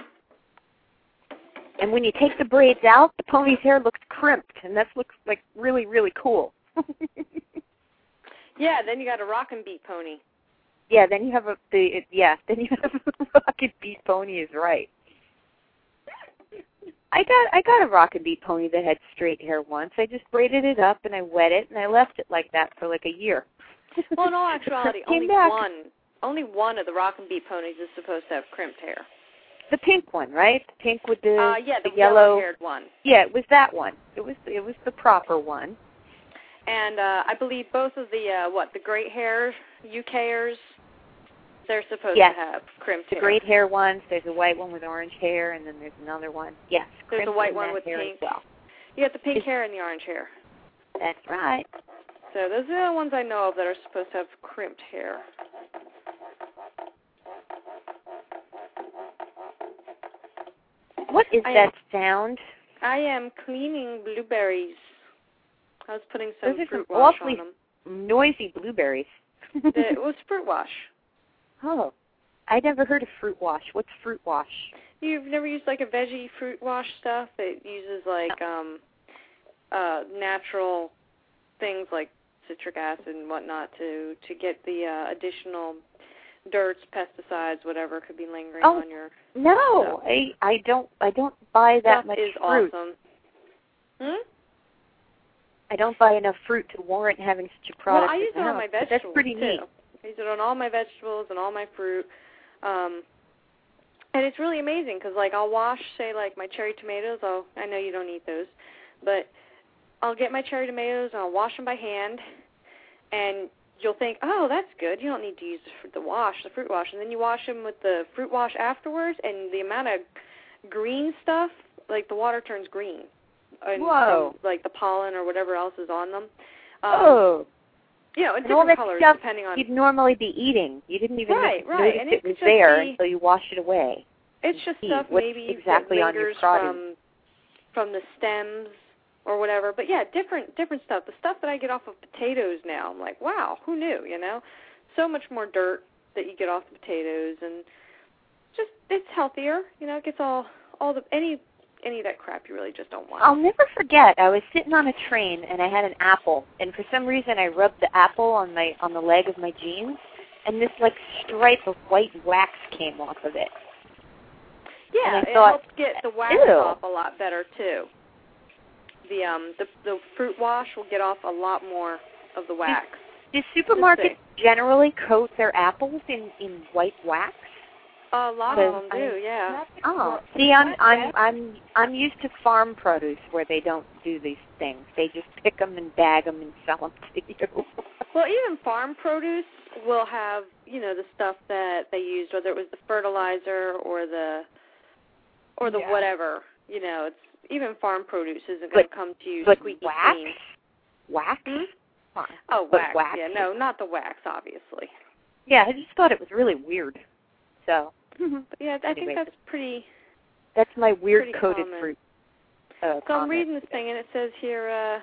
And when you take the braids out, the pony's hair looks crimped, and that looks like really, really cool. Yeah, then you got a rock and beat pony. Yeah, then you have a rock and beat pony is right. I got a rock and beat pony that had straight hair once. I just braided it up and I wet it and I left it like that for like a year. Well, in all actuality, only one of the rock and beat ponies is supposed to have crimped hair. The pink one, right? The pink with the the yellow-haired one. Yeah, it was that one. It was the proper one. And I believe both of the great hairs, UKers, They're supposed Yes. to have crimped The hair. great hair ones. There's a white one with orange hair, and then there's another one. Yes, There's a crimped white in one that with hair pink. as well. You got the pink hair and the orange hair. That's right. So those are the ones I know of that are supposed to have crimped hair. What is that sound? I am cleaning blueberries. I was putting some Those are fruit some wash awfully on them. noisy blueberries. It was fruit wash. Oh, I never heard of fruit wash. What's fruit wash? You've never used like a veggie fruit wash stuff? It uses like natural things like citric acid and whatnot to get the additional dirts, pesticides, whatever could be lingering on your No, stuff. I don't buy that Stuff much is fruit. Awesome. I don't buy enough fruit to warrant having such a product. Well, I use it on my vegetables That's pretty too. neat. I use it on all my vegetables and all my fruit. And it's really amazing because, like, I'll wash, say, like, my cherry tomatoes. I know you don't eat those, but I'll get my cherry tomatoes and I'll wash them by hand, and you'll think, oh, that's good. You don't need to use the fruit wash. And then you wash them with the fruit wash afterwards, and the amount of green stuff, like the water turns green. And Whoa. from, like the pollen or whatever else is on them. You know, in and all different that colors stuff depending on. you'd normally be eating. You didn't even notice And it was there until you wash it away. It's just stuff what's maybe exactly that on your lingers produce. from the stems or whatever. But yeah, different stuff. The stuff that I get off of potatoes now, I'm like, wow, who knew? You know, so much more dirt that you get off the potatoes, and just it's healthier. You know, it gets all the any of that crap you really just don't want. I'll never forget. I was sitting on a train and I had an apple, and for some reason I rubbed the apple on the leg of my jeans, and this like stripe of white wax came off of it. Yeah, and I it thought, helps get the wax ew. off a lot better too. The fruit wash will get off a lot more of the wax. Do supermarkets generally coat their apples in white wax? A lot of them do, yeah. Oh, see, I'm used to farm produce where they don't do these things. They just pick them and bag them and sell them to you. Well, even farm produce will have, you know, the stuff that they used, whether it was the fertilizer or the whatever. You know, it's even farm produce isn't going to come to you squeaky clean. Wax? Oh, wax. Yeah, no, not the wax, obviously. Yeah, I just thought it was really weird. So. But yeah, I think that's pretty. That's my weird coated common. fruit. So I'm reading this thing, and it says here,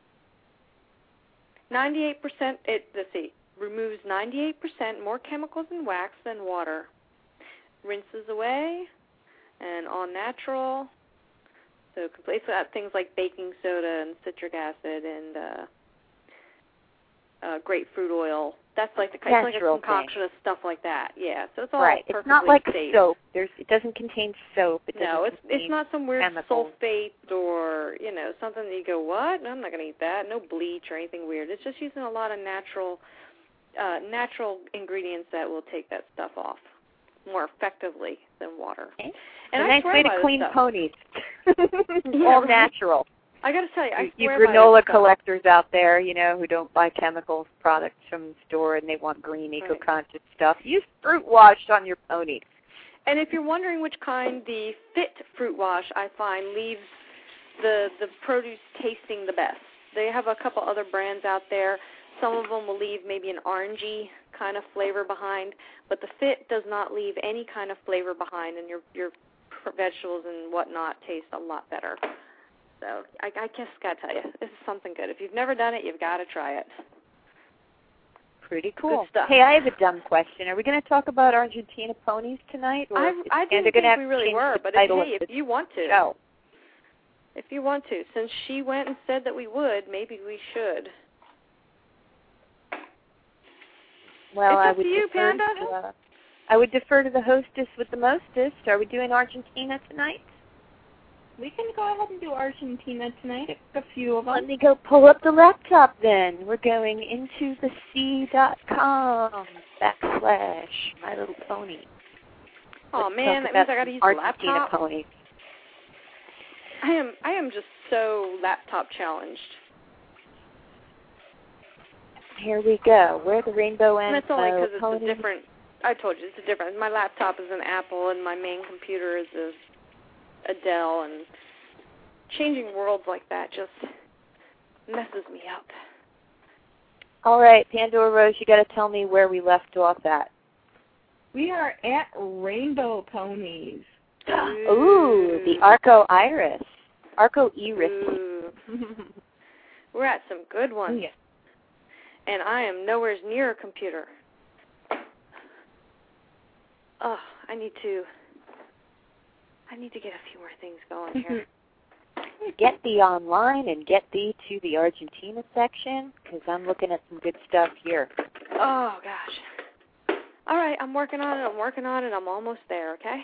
98%. Let's see, removes 98% more chemicals in wax than water. Rinses away, and all natural. So it's got things like baking soda and citric acid and grapefruit oil. That's like it's like a concoction of stuff like that. Yeah, so it's all perfectly It's not like safe. soap. It doesn't contain soap. It's not some weird chemicals. sulfate or something that you go, what? No, I'm not going to eat that. No bleach or anything weird. It's just using a lot of natural ingredients that will take that stuff off more effectively than water. Okay. And a I nice swear way to by clean this stuff. ponies. Yeah, all right? natural. I got to tell you, I You swear by granola this stuff. collectors out there, who don't buy chemical products from the store and they want green, eco-conscious stuff. Use fruit wash on your ponies. And if you're wondering which kind, the Fit fruit wash, I find, leaves the produce tasting the best. They have a couple other brands out there. Some of them will leave maybe an orangey kind of flavor behind, but the Fit does not leave any kind of flavor behind, and your vegetables and whatnot taste a lot better. So I just got to tell you, this is something good. If you've never done it, you've got to try it. Pretty cool. Good stuff. Hey, I have a dumb question. Are we going to talk about Argentina ponies tonight? Or I didn't think we really were, but if you want to. Show. If you want to. Since she went and said that we would, maybe we should. Well, it's I up would to you, defer Panda. I would defer to the hostess with the mostest. Are we doing Argentina tonight? We can go ahead and do Argentina tonight, a few of them. Let me go pull up the laptop then. We're going into the C.com / My Little Pony. Oh man, that means I got to use the Argentina laptop. ponies. I am just so laptop challenged. Here we go. Where the rainbow And ends. that's only because it's ponies. a different I told you, it's a difference. My laptop is an Apple, and my main computer is a Dell, and changing worlds like that just messes me up. All right, Pandora Rose, you got to tell me where we left off at. We are at Rainbow Ponies. Ooh, the Arco Iris. Arco Iris. We're at some good ones. Yeah. And I am nowhere near a computer. Oh, I need to get a few more things going here. Get thee online and get thee to the Argentina section, because I'm looking at some good stuff here. Oh, gosh. All right, I'm working on it. I'm almost there, okay?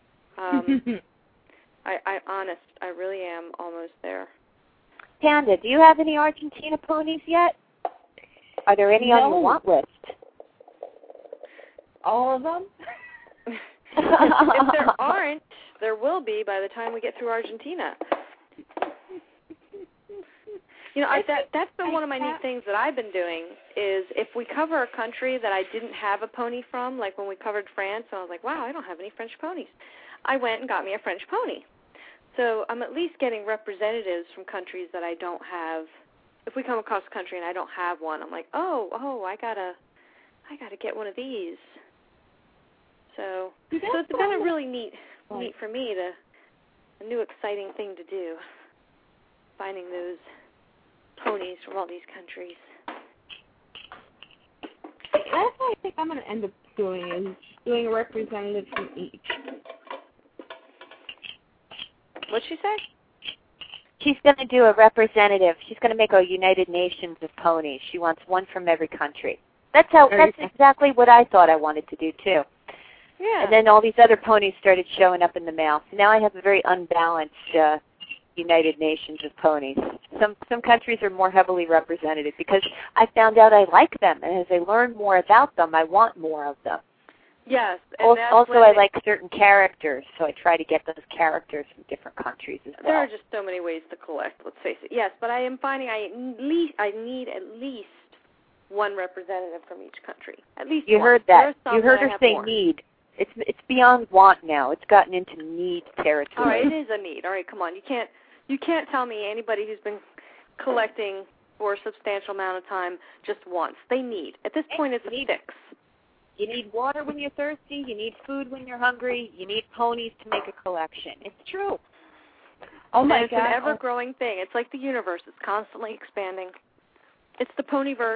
I really am almost there. Panda, do you have any Argentina ponies yet? Are there any on your want list? All of them? If there aren't, there will be by the time we get through Argentina. You know, that's been one of my neat things that I've been doing is if we cover a country that I didn't have a pony from, like when we covered France, I was like, wow, I don't have any French ponies. I went and got me a French pony. So I'm at least getting representatives from countries that I don't have. If we come across a country and I don't have one, I'm like, oh, I gotta get one of these. So it's been a really neat for me, a new exciting thing to do, finding those ponies from all these countries. That's what I think I'm going to end up doing, is doing a representative from each. What'd she say? She's going to do a representative. She's going to make a United Nations of ponies. She wants one from every country. That's exactly what I thought I wanted to do, too. Yeah. And then all these other ponies started showing up in the mail. So now I have a very unbalanced United Nations of ponies. Some countries are more heavily represented because I found out I like them, and as I learn more about them, I want more of them. Yes. And also, I like certain characters, so I try to get those characters from different countries as well. There are just so many ways to collect, let's face it. Yes, but I am finding I need at least one representative from each country. At least you one. Heard that. You heard that her say need. It's beyond want now. It's gotten into need territory. All right, it is a need. All right, come on. You can't tell me anybody who's been collecting for a substantial amount of time just once. They need. At this point, it's a fix. You need water when you're thirsty. You need food when you're hungry. You need ponies to make a collection. It's true. Oh, my God. It's an ever-growing thing. It's like the universe. It's constantly expanding. It's the ponyverse.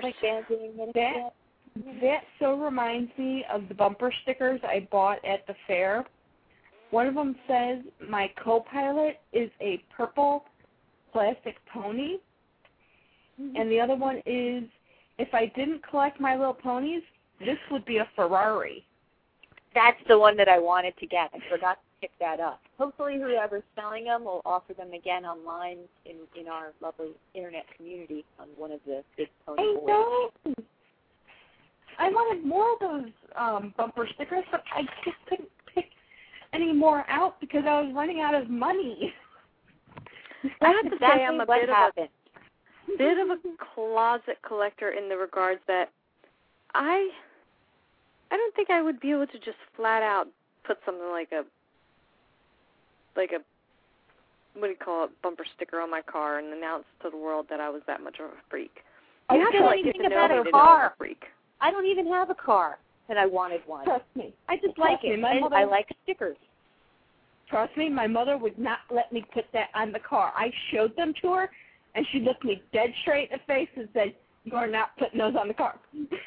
That so reminds me of the bumper stickers I bought at the fair. One of them says, my co-pilot is a purple plastic pony. Mm-hmm. And the other one is, if I didn't collect My Little Ponies, this would be a Ferrari. That's the one that I wanted to get. I forgot to pick that up. Hopefully whoever's selling them will offer them again online in our lovely internet community on one of the big pony boards. I wanted more of those bumper stickers, but I just couldn't pick any more out because I was running out of money. I have to say I'm a bit of a closet collector in the regards that I don't think I would be able to just flat out put something like a what do you call it, bumper sticker on my car and announce to the world that I was that much of a freak. You have to like get to know me to know I'm a freak. I don't even have a car, and I wanted one. Trust me. I just like it. I like stickers. Trust me, my mother would not let me put that on the car. I showed them to her, and she looked me dead straight in the face and said, "You are not putting those on the car."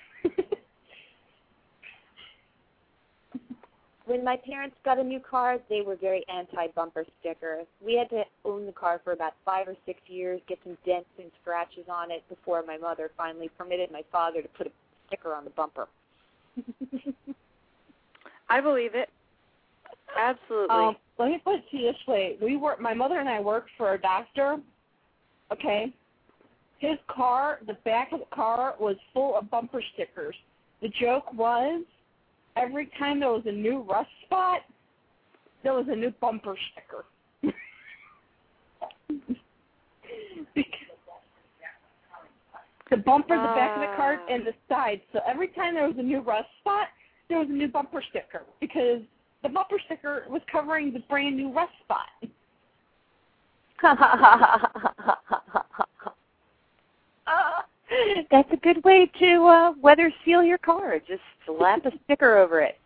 When my parents got a new car, they were very anti-bumper sticker. We had to own the car for about 5 or 6 years, get some dents and scratches on it before my mother finally permitted my father to put a sticker on the bumper. I believe it. Absolutely. Let me put it to you this way. My mother and I worked for a doctor, okay? His car, the back of the car was full of bumper stickers. The joke was, every time there was a new rust spot, there was a new bumper sticker. The bumper, the back of the car, and the side. So every time there was a new rust spot, there was a new bumper sticker because the bumper sticker was covering the brand new rust spot. That's a good way to weather seal your car. Just slap a sticker over it.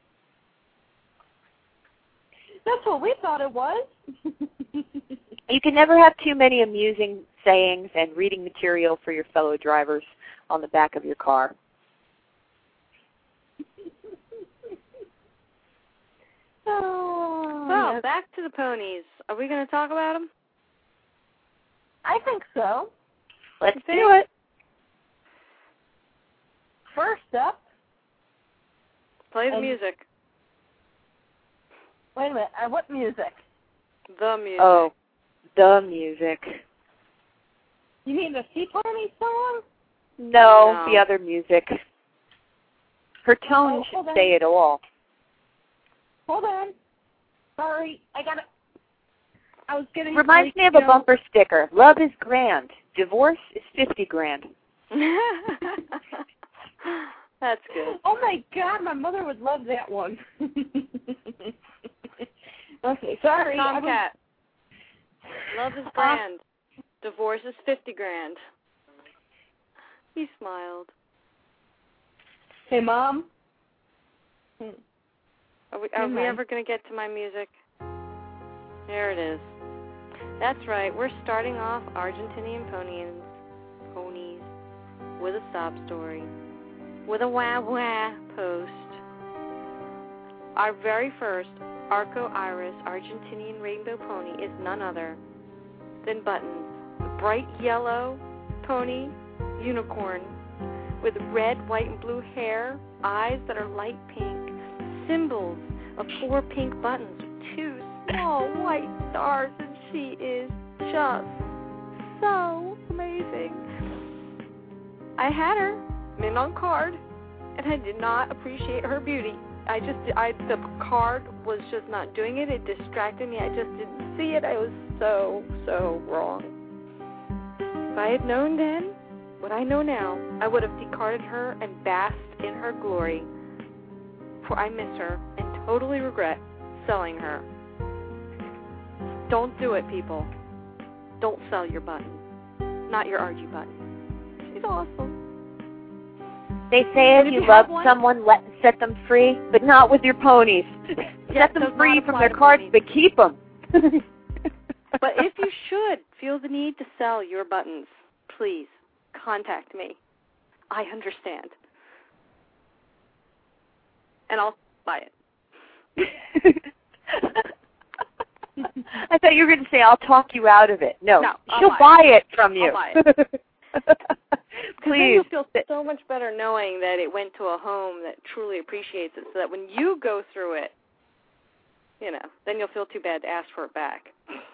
That's what we thought it was. You can never have too many amusing sayings and reading material for your fellow drivers on the back of your car. Oh, Well, back to the ponies. Are we going to talk about them? I think so. Let's do it. First up. Play the music. Wait a minute. What music? The music. Oh, the music. You mean the Sea Pony song? No, the other music. Her tone should say it all. Hold on. Sorry, I got it. I was getting. Reminds me of a bumper sticker. Love is grand. Divorce is 50 grand. That's good. Oh my God, my mother would love that one. Okay, sorry. Tomcat. Love is grand. Divorce is 50 grand. He smiled. Hey, Mom. Are we ever going to get to my music? There it is. That's right. We're starting off Argentinian ponies with a sob story, with a wah-wah post. Our very first Arco Iris Argentinian rainbow pony is none other than Buttons, a bright yellow pony unicorn with red, white, and blue hair, eyes that are light pink, symbols of 4 pink buttons with 2 small white stars, and she is just so amazing. I had her mint on card, and I did not appreciate her beauty. The card was just not doing it. It distracted me. I just didn't see it. I was so wrong. If I had known then what I know now, I would have discarded her and basked in her glory. For I miss her and totally regret selling her. Don't do it, people. Don't sell your button. Not your RG button. She's awesome. They say if you love someone, set them free, but not with your ponies. Set them free from their cards, but keep them. But if you should feel the need to sell your buttons, please contact me. I understand. And I'll buy it. I thought you were going to say, I'll talk you out of it. No she'll buy it from you. I'll buy it. Please. Then you'll feel so much better knowing that it went to a home that truly appreciates it, so that when you go through it, then you'll feel too bad to ask for it back.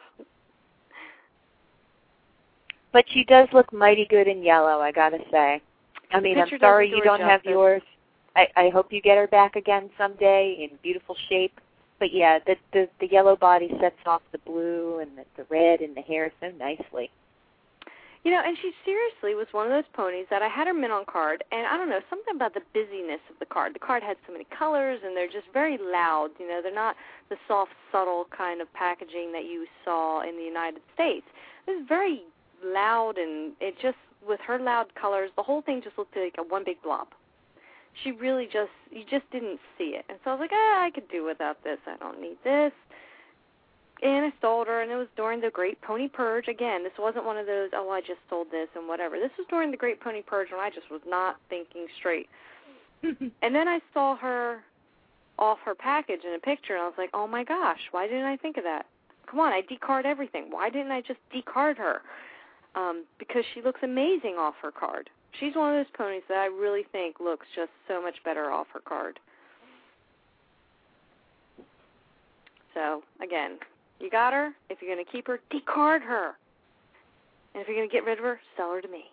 But she does look mighty good in yellow, I got to say. I mean, I'm sorry you don't have yours. I hope you get her back again someday in beautiful shape. But yeah, the yellow body sets off the blue and the red and the hair so nicely. And she seriously was one of those ponies that I had her mint on card, and I don't know, something about the busyness of the card. The card had so many colors, and they're just very loud. They're not the soft, subtle kind of packaging that you saw in the United States. It was very loud, and it just, with her loud colors, the whole thing just looked like one big blob. She really you just didn't see it. And so I was like, I could do without this. I don't need this. And I sold her, and it was during the Great Pony Purge. Again, this wasn't one of those, I just sold this and whatever. This was during the Great Pony Purge when I just was not thinking straight. And then I saw her off her package in a picture, and I was like, oh, my gosh, why didn't I think of that? Come on, I decard everything. Why didn't I just decard her? Because she looks amazing off her card. She's one of those ponies that I really think looks just so much better off her card. So, again, you got her. If you're going to keep her, decard her. And if you're going to get rid of her, sell her to me.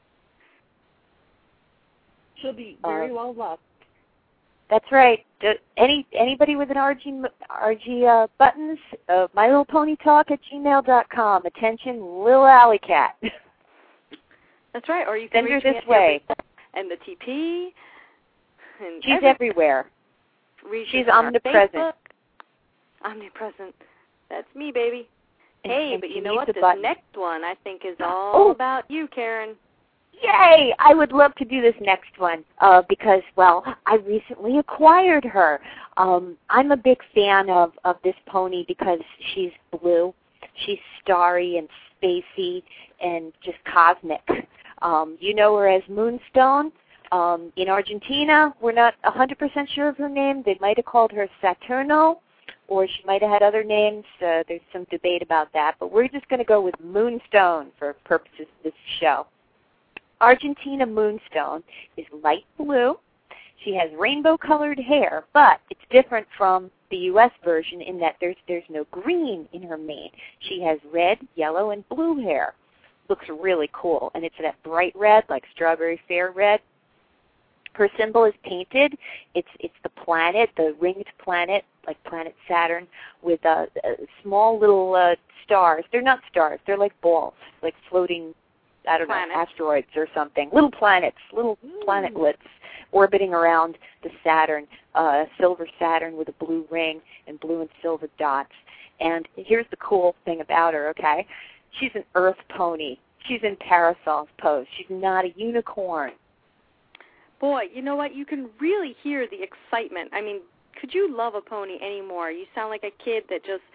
She'll be very well loved. That's right. Anybody with an RG buttons, mylittleponytalk@gmail.com. Attention, Lil Alley Cat. That's right. Or you can send her reach this way. And the TP. And she's everywhere. reaches She's on omnipresent. Facebook. Omnipresent. That's me, baby. Hey, but you know what? This button. next one I think is all about you, Karen. Yay! I would love to do this next one because, well, I recently acquired her. I'm a big fan of this pony because she's blue. She's starry and spacey and just cosmic. You know her as Moonstone. In Argentina, we're not 100% sure of her name. They might have called her Saturno, or she might have had other names. There's some debate about that, but we're just going to go with Moonstone for purposes of this show. Argentina Moonstone is light blue. She has rainbow-colored hair, but it's different from the U.S. version in that there's no green in her mane. She has red, yellow, and blue hair. Looks really cool, and it's that bright red, like strawberry fair red. Her symbol is painted. It's the planet, the ringed planet, like planet Saturn, with small little stars. They're not stars. They're like balls, like floating, I don't know, asteroids or something. Little planets, little planetlets orbiting around the Saturn, silver Saturn with a blue ring and blue and silver dots. And here's the cool thing about her, okay? She's an earth pony. She's in parasol pose. She's not a unicorn. Boy, you know what? You can really hear the excitement. I mean, could you love a pony anymore? You sound like a kid that just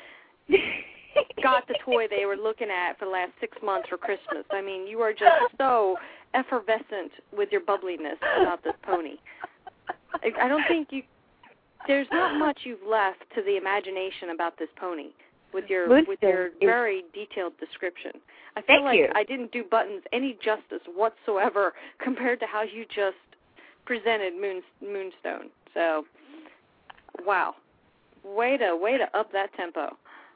got the toy they were looking at for the last 6 months for Christmas. I mean, you are just so effervescent with your bubbliness about this pony. I don't think there's not much you've left to the imagination about this pony with your very detailed description. I feel like I didn't do Buttons any justice whatsoever compared to how you just presented Moonstone. So, wow. Way to up that tempo.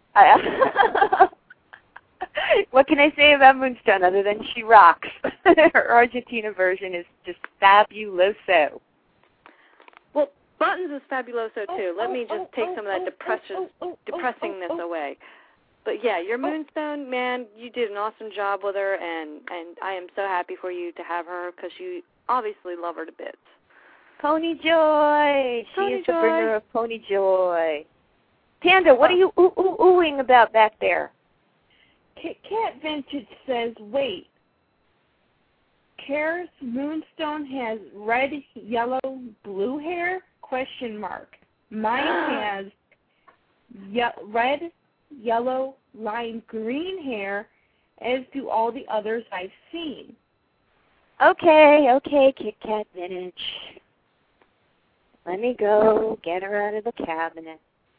What can I say about Moonstone other than she rocks? Her Argentina version is just fabuloso. Well, Buttons is fabuloso too. Let me just take some of that depressingness away. But yeah, your Moonstone, man, you did an awesome job with her, and I am so happy for you to have her because you obviously love her to bits. Pony Joy! She is the bringer of Pony Joy. Panda, what are you oohing about back there? Kit Kat Vintage says, wait, Kara's Moonstone has red, yellow, blue hair? Question mark. Mine has red, yellow, lime green hair, as do all the others I've seen. Okay, Kit Kat Vintage. Let me go get her out of the cabinet.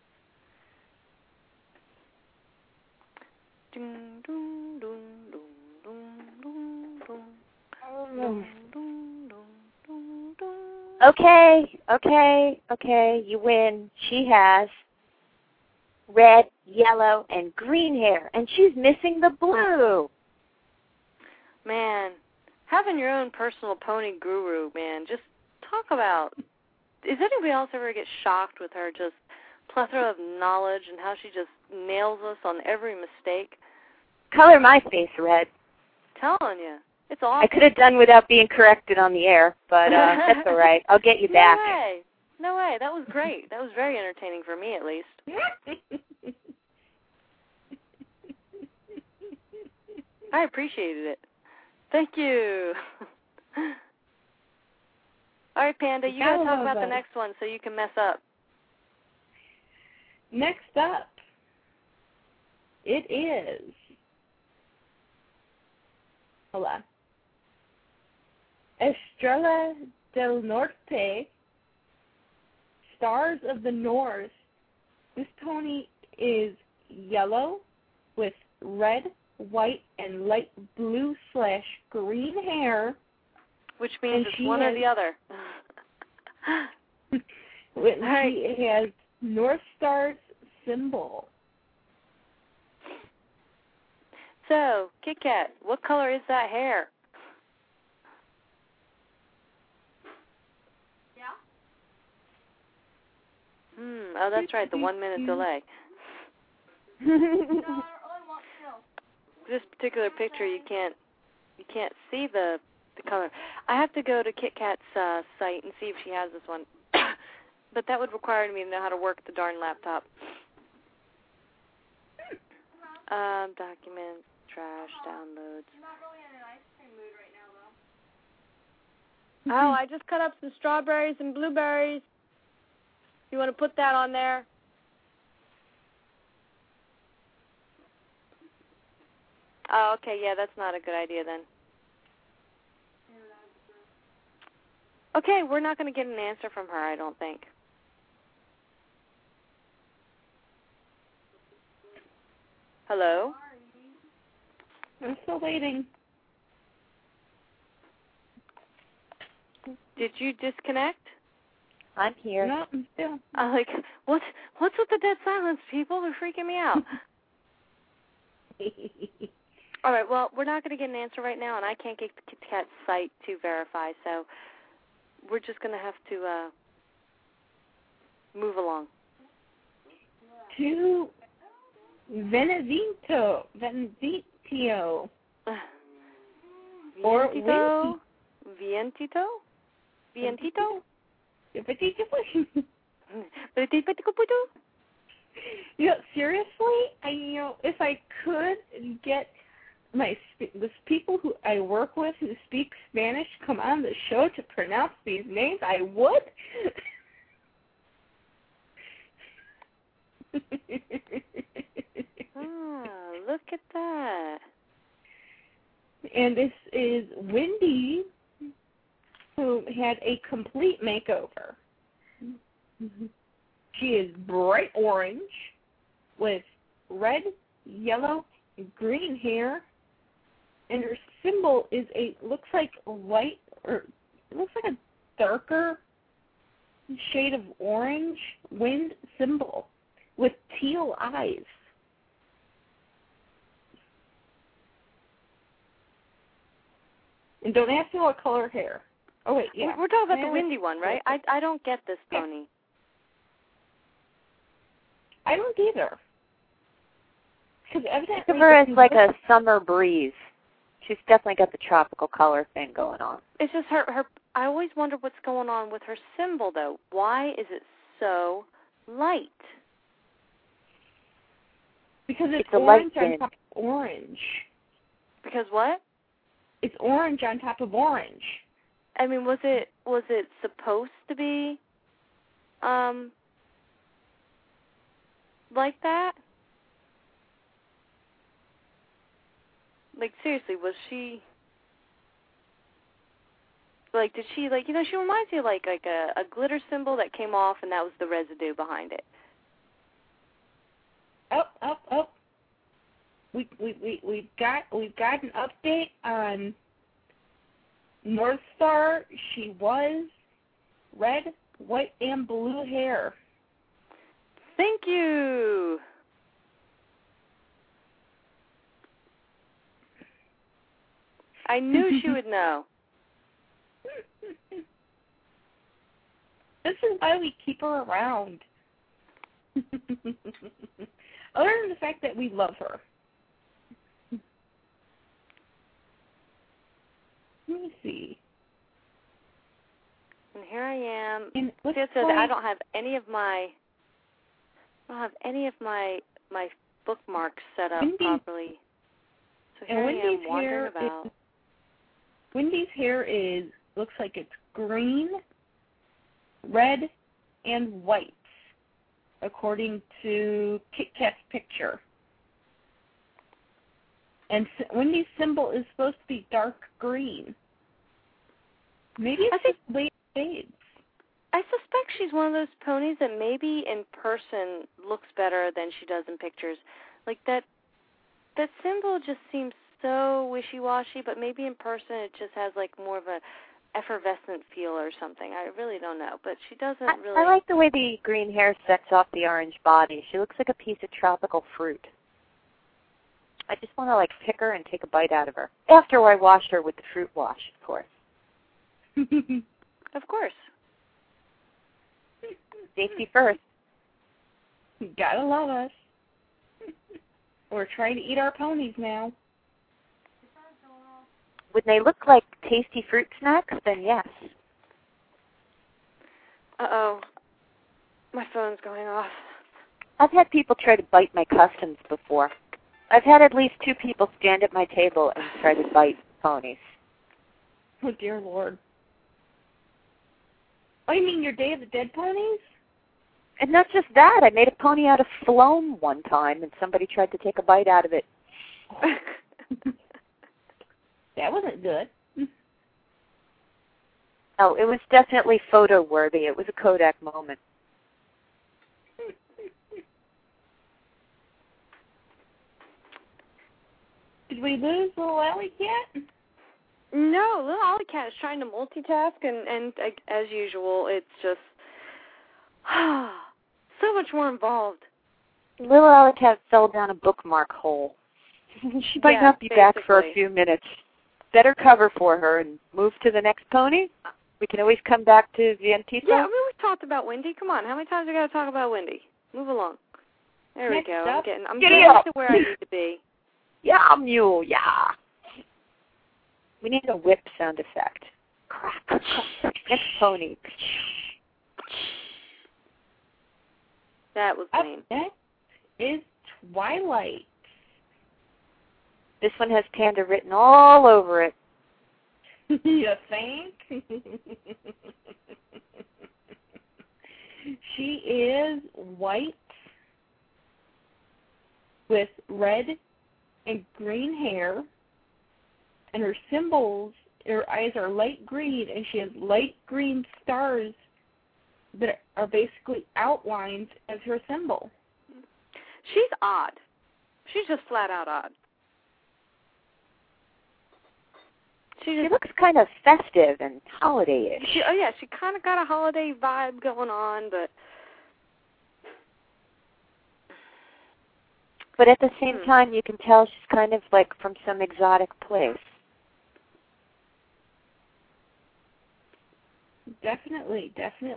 Okay, you win. She has red, yellow, and green hair, and she's missing the blue. Man, having your own personal pony guru, man, just talk about, does anybody else ever get shocked with her just plethora of knowledge and how she just nails us on every mistake? Color my face red. Telling you. It's awesome. I could have done without being corrected on the air, but that's all right. I'll get you back. No way. That was great. That was very entertaining for me, at least. I appreciated it. Thank you. All right, Panda, you got to talk about the next one so you can mess up. Next up, it is, hold on, Estrella del Norte, Stars of the North. This pony is yellow with red, white, and light blue/green hair. Which means it's one or the other. She has North Star's symbol. So, Kit Kat, what color is that hair? Oh, that's right, the 1 minute delay. This particular picture, you can't see the color. I have to go to Kit Kat's site and see if she has this one. But that would require me to know how to work the darn laptop. Documents, trash, downloads. You're not really in an ice cream mood right now, though. Oh, I just cut up some strawberries and blueberries. You want to put that on there? Oh, okay, yeah, that's not a good idea then. Okay, we're not going to get an answer from her, I don't think. Hello? I'm still waiting. Did you disconnect? I'm here. No, I'm still. I'm like, what's with the dead silence, people? They're freaking me out. All right, well, we're not going to get an answer right now, and I can't get the KitKat site to verify, so we're just going to have to move along. To Venezito. Or Vientito? Seriously, if I could get the people who I work with who speak Spanish come on the show to pronounce these names, I would. Look at that. And this is Wendy, who had a complete makeover. She is bright orange with red, yellow, and green hair, and her symbol is looks like a darker shade of orange wind symbol with teal eyes. And don't ask me what color hair. Oh, wait, yeah. We're talking about the windy one, right? I don't get this pony. I don't either. Because evidently... Think of her as like a summer breeze. She's definitely got the tropical color thing going on. It's just her. I always wonder what's going on with her symbol, though. Why is it so light? Because it's a orange light on top of orange. Because what? It's orange on top of orange. I mean, was it supposed to be like that? Like, seriously, was she... Like, did she, like, she reminds me of, like a glitter symbol that came off, and that was the residue behind it. Oh. We've got an update on North Star. She was red, white, and blue hair. Thank you. I knew she would know. This is why we keep her around. Other than the fact that we love her. Let me see. And here I am. And it says I don't have any of my bookmarks set up properly. So here I am wandering about. Wendy's hair looks like it's green, red, and white, according to KitKat's picture. And Wendy's symbol is supposed to be dark green. Maybe it's just late shades. I suspect she's one of those ponies that maybe in person looks better than she does in pictures. Like that symbol just seems so wishy-washy, but maybe in person it just has like more of a effervescent feel or something. I really don't know, but she doesn't really... I like the way the green hair sets off the orange body. She looks like a piece of tropical fruit. I just want to, like, pick her and take a bite out of her. After I wash her with the fruit wash, of course. Of course. Safety first. You gotta love us. We're trying to eat our ponies now. When they look like tasty fruit snacks, then yes. Uh-oh. going off. I've had people try to bite my customs before. I've had at least 2 people stand at my table and try to bite ponies. Oh, dear Lord. Oh, you mean your Day of the Dead ponies? And not just that, I made a pony out of phloem one time, and somebody tried to take a bite out of it. That wasn't good. Oh, it was definitely photo-worthy. It was a Kodak moment. Did we lose Little Alley Cat? No, Little Alley Cat is trying to multitask, and as usual, it's just so much more involved. Little Alley Cat fell down a bookmark hole. She might not be back for a few minutes. Better cover for her and move to the next pony. We can always come back to Vientito. Yeah, I mean, we talked about Wendy. Come on, how many times we got to talk about Wendy? Move along. There we go. I'm getting to where I need to be. Yeah, mule, yeah. We need a whip sound effect. Crack. Next pony. That was lame. Next is Twilight. This one has Panda written all over it. You think? She is white with red and green hair, and her symbols, her eyes are light green, and she has light green stars that are basically outlines as her symbol. She's odd. She's just flat out odd. She looks kind of festive and holiday-ish. She kind of got a holiday vibe going on, but at the same time, you can tell she's kind of like from some exotic place. Definitely.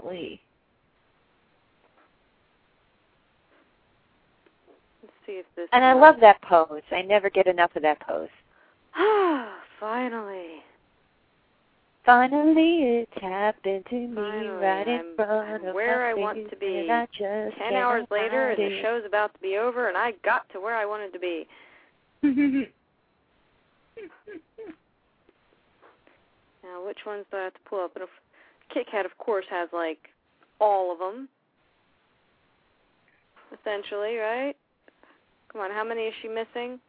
Let's see if this. And I love that pose. I never get enough of that pose. Finally. Finally, it's happened to me right in front of where my I want to be. 10 hours later, and the show's about to be over, and I got to where I wanted to be. Now, which ones do I have to pull up? And Kit Kat, of course, has, like, all of them, essentially, right? Come on, how many is she missing?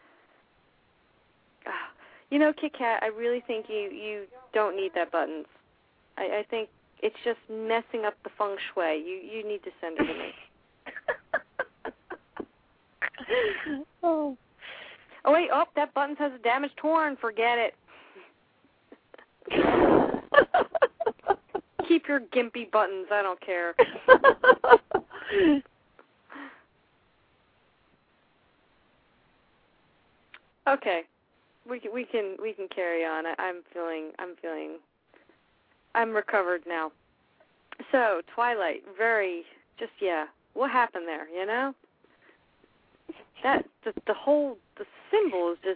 You know, Kit Kat, I really think you don't need that buttons. I think it's just messing up the feng shui. You need to send it to me. Oh, wait. Oh, that buttons has a damaged horn. Forget it. Keep your gimpy buttons. I don't care. Okay. We can carry on. I'm recovered now. So, Twilight, what happened there, you know? That the symbol is just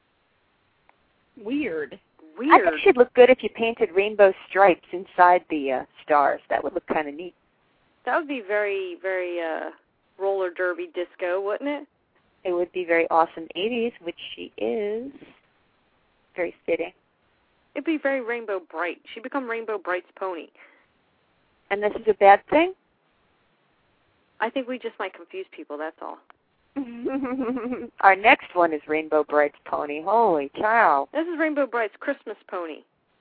weird. I think she'd look good if you painted rainbow stripes inside the stars. That would look kind of neat. That would be very, very roller derby disco, wouldn't it? It would be very awesome 80s, which she is. Very fitting. It'd be very Rainbow Bright. She'd become Rainbow Bright's pony. And this is a bad thing? I think we just might confuse people, that's all. Our next one is Rainbow Bright's pony. Holy cow. This is Rainbow Bright's Christmas pony.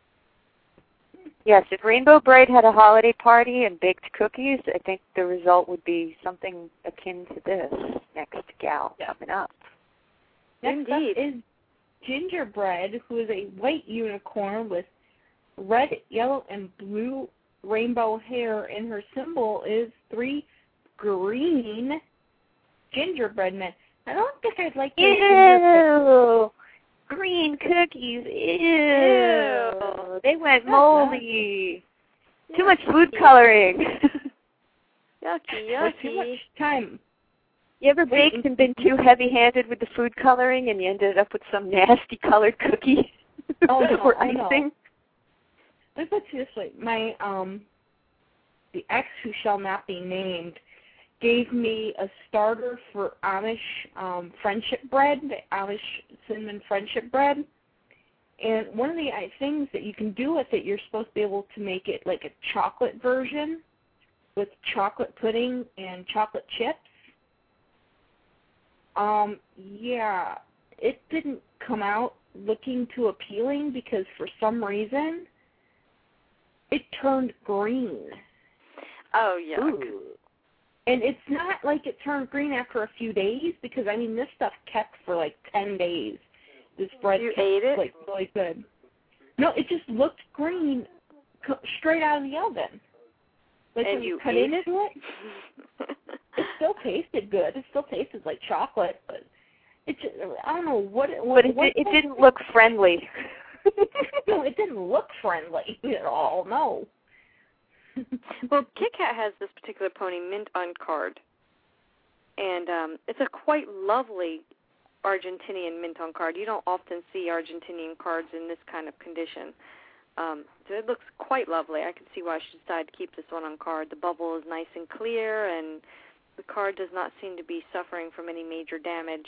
Yes, if Rainbow Bright had a holiday party and baked cookies, I think the result would be something akin to this next gal coming up. Next up is Gingerbread, who is a white unicorn with red, yellow, and blue rainbow hair, and her symbol is 3 green gingerbread men. I don't think I'd like to. Ew! Green cookies. Ew! They went moldy. Too much food coloring. Yucky. Too much time. You ever baked and been too heavy-handed with the food coloring and you ended up with some nasty colored cookie? Or icing? Let's put it this way. My, the ex who shall not be named, gave me a starter for Amish friendship bread, the Amish cinnamon friendship bread. And one of the things that you can do with it, you're supposed to be able to make it like a chocolate version with chocolate pudding and chocolate chips. Yeah, it didn't come out looking too appealing because for some reason it turned green. Oh, yuck. Ooh. And it's not like it turned green after a few days because, I mean, this stuff kept for like 10 days. This bread You kept, ate it? like, really good. No, it just looked green straight out of the oven. Like and when you cut ate into it? It still tasted good. It still tasted like chocolate, but it just, I don't know what it But it didn't look friendly. No, it didn't look friendly at all, no. Well, Kit Kat has this particular pony, Mint on Card, and it's a quite lovely Argentinian mint on card. You don't often see Argentinian cards in this kind of condition. So it looks quite lovely. I can see why she decided to keep this one on card. The bubble is nice and clear, and the card does not seem to be suffering from any major damage.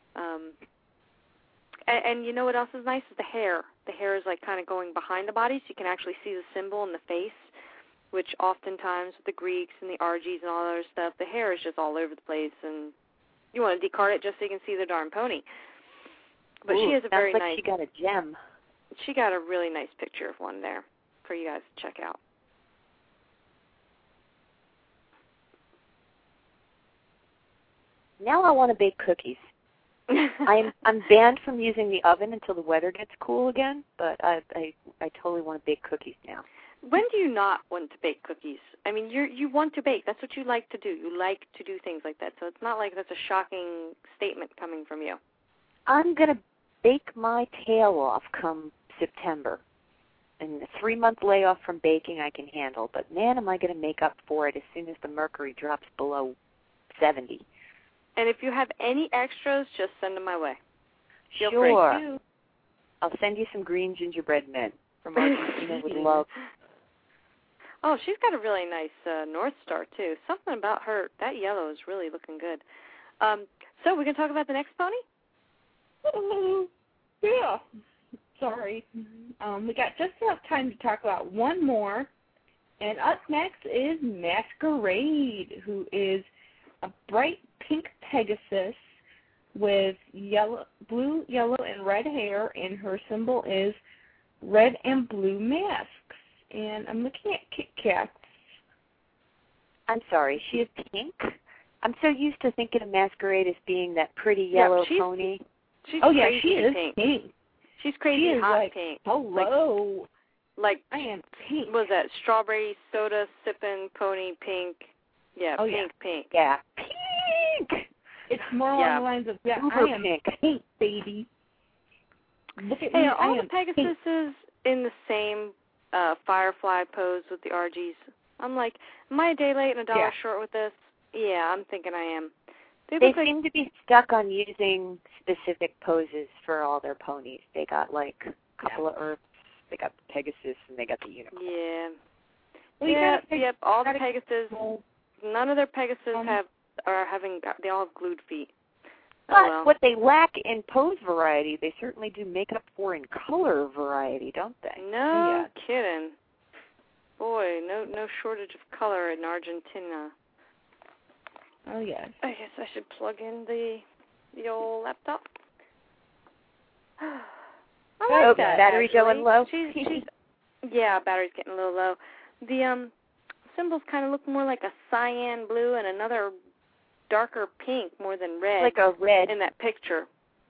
And you know what else is nice is the hair. The hair is like kind of going behind the body, so you can actually see the symbol in the face, which oftentimes with the Greeks and the Argies and all that other stuff, the hair is just all over the place, and you want to decard it just so you can see the darn pony. But Ooh, she has a very like nice... she got a gem. She got a really nice picture of one there for you guys to check out. Now I want to bake cookies. I'm banned from using the oven until the weather gets cool again, but I totally want to bake cookies now. When do you not want to bake cookies? I mean, you want to bake. That's what you like to do. You like to do things like that. So it's not like that's a shocking statement coming from you. I'm going to bake my tail off come September. And a 3-month layoff from baking I can handle. But, man, am I going to make up for it as soon as the mercury drops below 70. And if you have any extras, just send them my way. Feel Sure. free to. I'll send you some green gingerbread men from Argentina with love. Oh, she's got a really nice North Star, too. Something about her, that yellow is really looking good. So we can talk about the next pony? Yeah. Sorry. We got just enough time to talk about one more. And up next is Masquerade, who is a bright pink Pegasus with blue, yellow, and red hair, and her symbol is red and blue masks. And I'm looking at Kit Kat. I'm sorry, she is pink? I'm so used to thinking of Masquerade as being that pretty yellow pony. She's oh, yeah, crazy she is pink. She's crazy she hot like, pink. Hello. Like, I am pink. What was that? Strawberry soda sipping pony pink. Yeah, pink. Yeah, pink. It's more along the lines of, I am pink, baby. Look at me, all I the am Pegasuses pink. in the same firefly pose with the Argies. I'm like, am I a day late and a dollar short with this? Yeah, I'm thinking I am. They seem to be stuck on using specific poses for all their ponies. They got like a couple of Earths, they got the Pegasus, and they got the unicorn. Yeah. Well, all the Pegasus, none of their Pegasus they all have glued feet. But what they lack in pose variety, they certainly do make up for in color variety, don't they? No kidding. Boy, no shortage of color in Argentina. Oh, yes. I guess I should plug in the old laptop. I like that, battery actually. going low? Yeah, battery's getting a little low. The symbols kind of look more like a cyan blue and another darker pink more than red. Like a red. In that picture.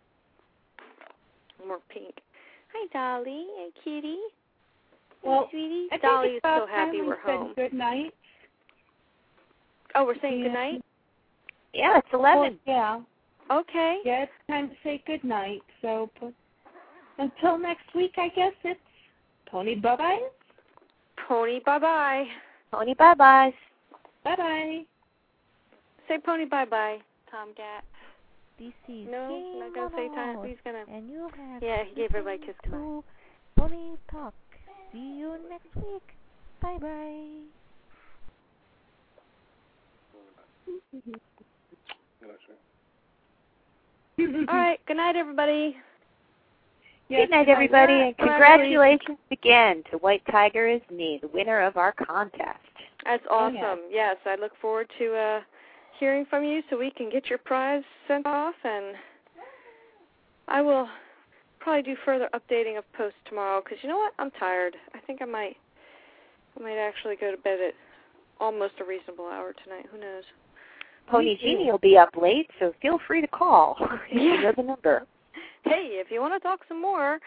More pink. Hi, Dolly and Kitty. Well, sweetie. I think Dolly it's is about so happy time we're home. Good night. Oh, we're saying good night? Yeah, it's 11. Well, yeah. Okay. Yeah, it's time to say good night. So until next week, I guess it's Pony bye-bye. Pony bye-bye. Pony bye-bye. Bye-bye. Say Pony bye-bye, Tomcat. This is No, not going to say time. He's going to... And you have he gave everybody a kiss goodbye. Pony Talk. See you next week. Bye-bye. All right. Good night, everybody. Yes, good night, everybody, and Bye, congratulations again to White Tiger Is Me, the winner of our contest. That's awesome. Yes, I look forward to hearing from you so we can get your prize sent off, and I will probably do further updating of posts tomorrow because you know what? I'm tired. I think I might actually go to bed at almost a reasonable hour tonight. Who knows? Pony Jeannie will be up late, so feel free to call. You know the number. Hey, if you want to talk some more.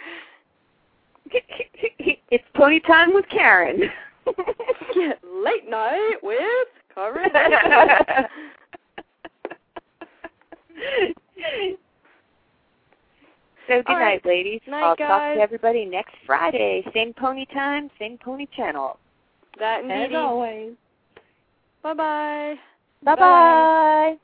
It's Pony Time with Karen. Late night with Karen. So good night, ladies. Night, I'll guys. talk to everybody next Friday. Same Pony Time, same Pony Channel. That indeed. As always. Bye-bye. Bye-bye.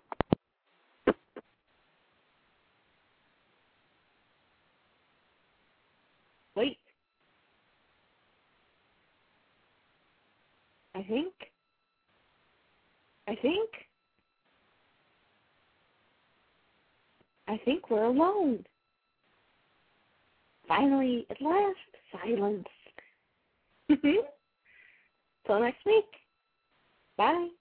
Wait. I think we're alone. Finally, at last, silence. Till next week. Bye.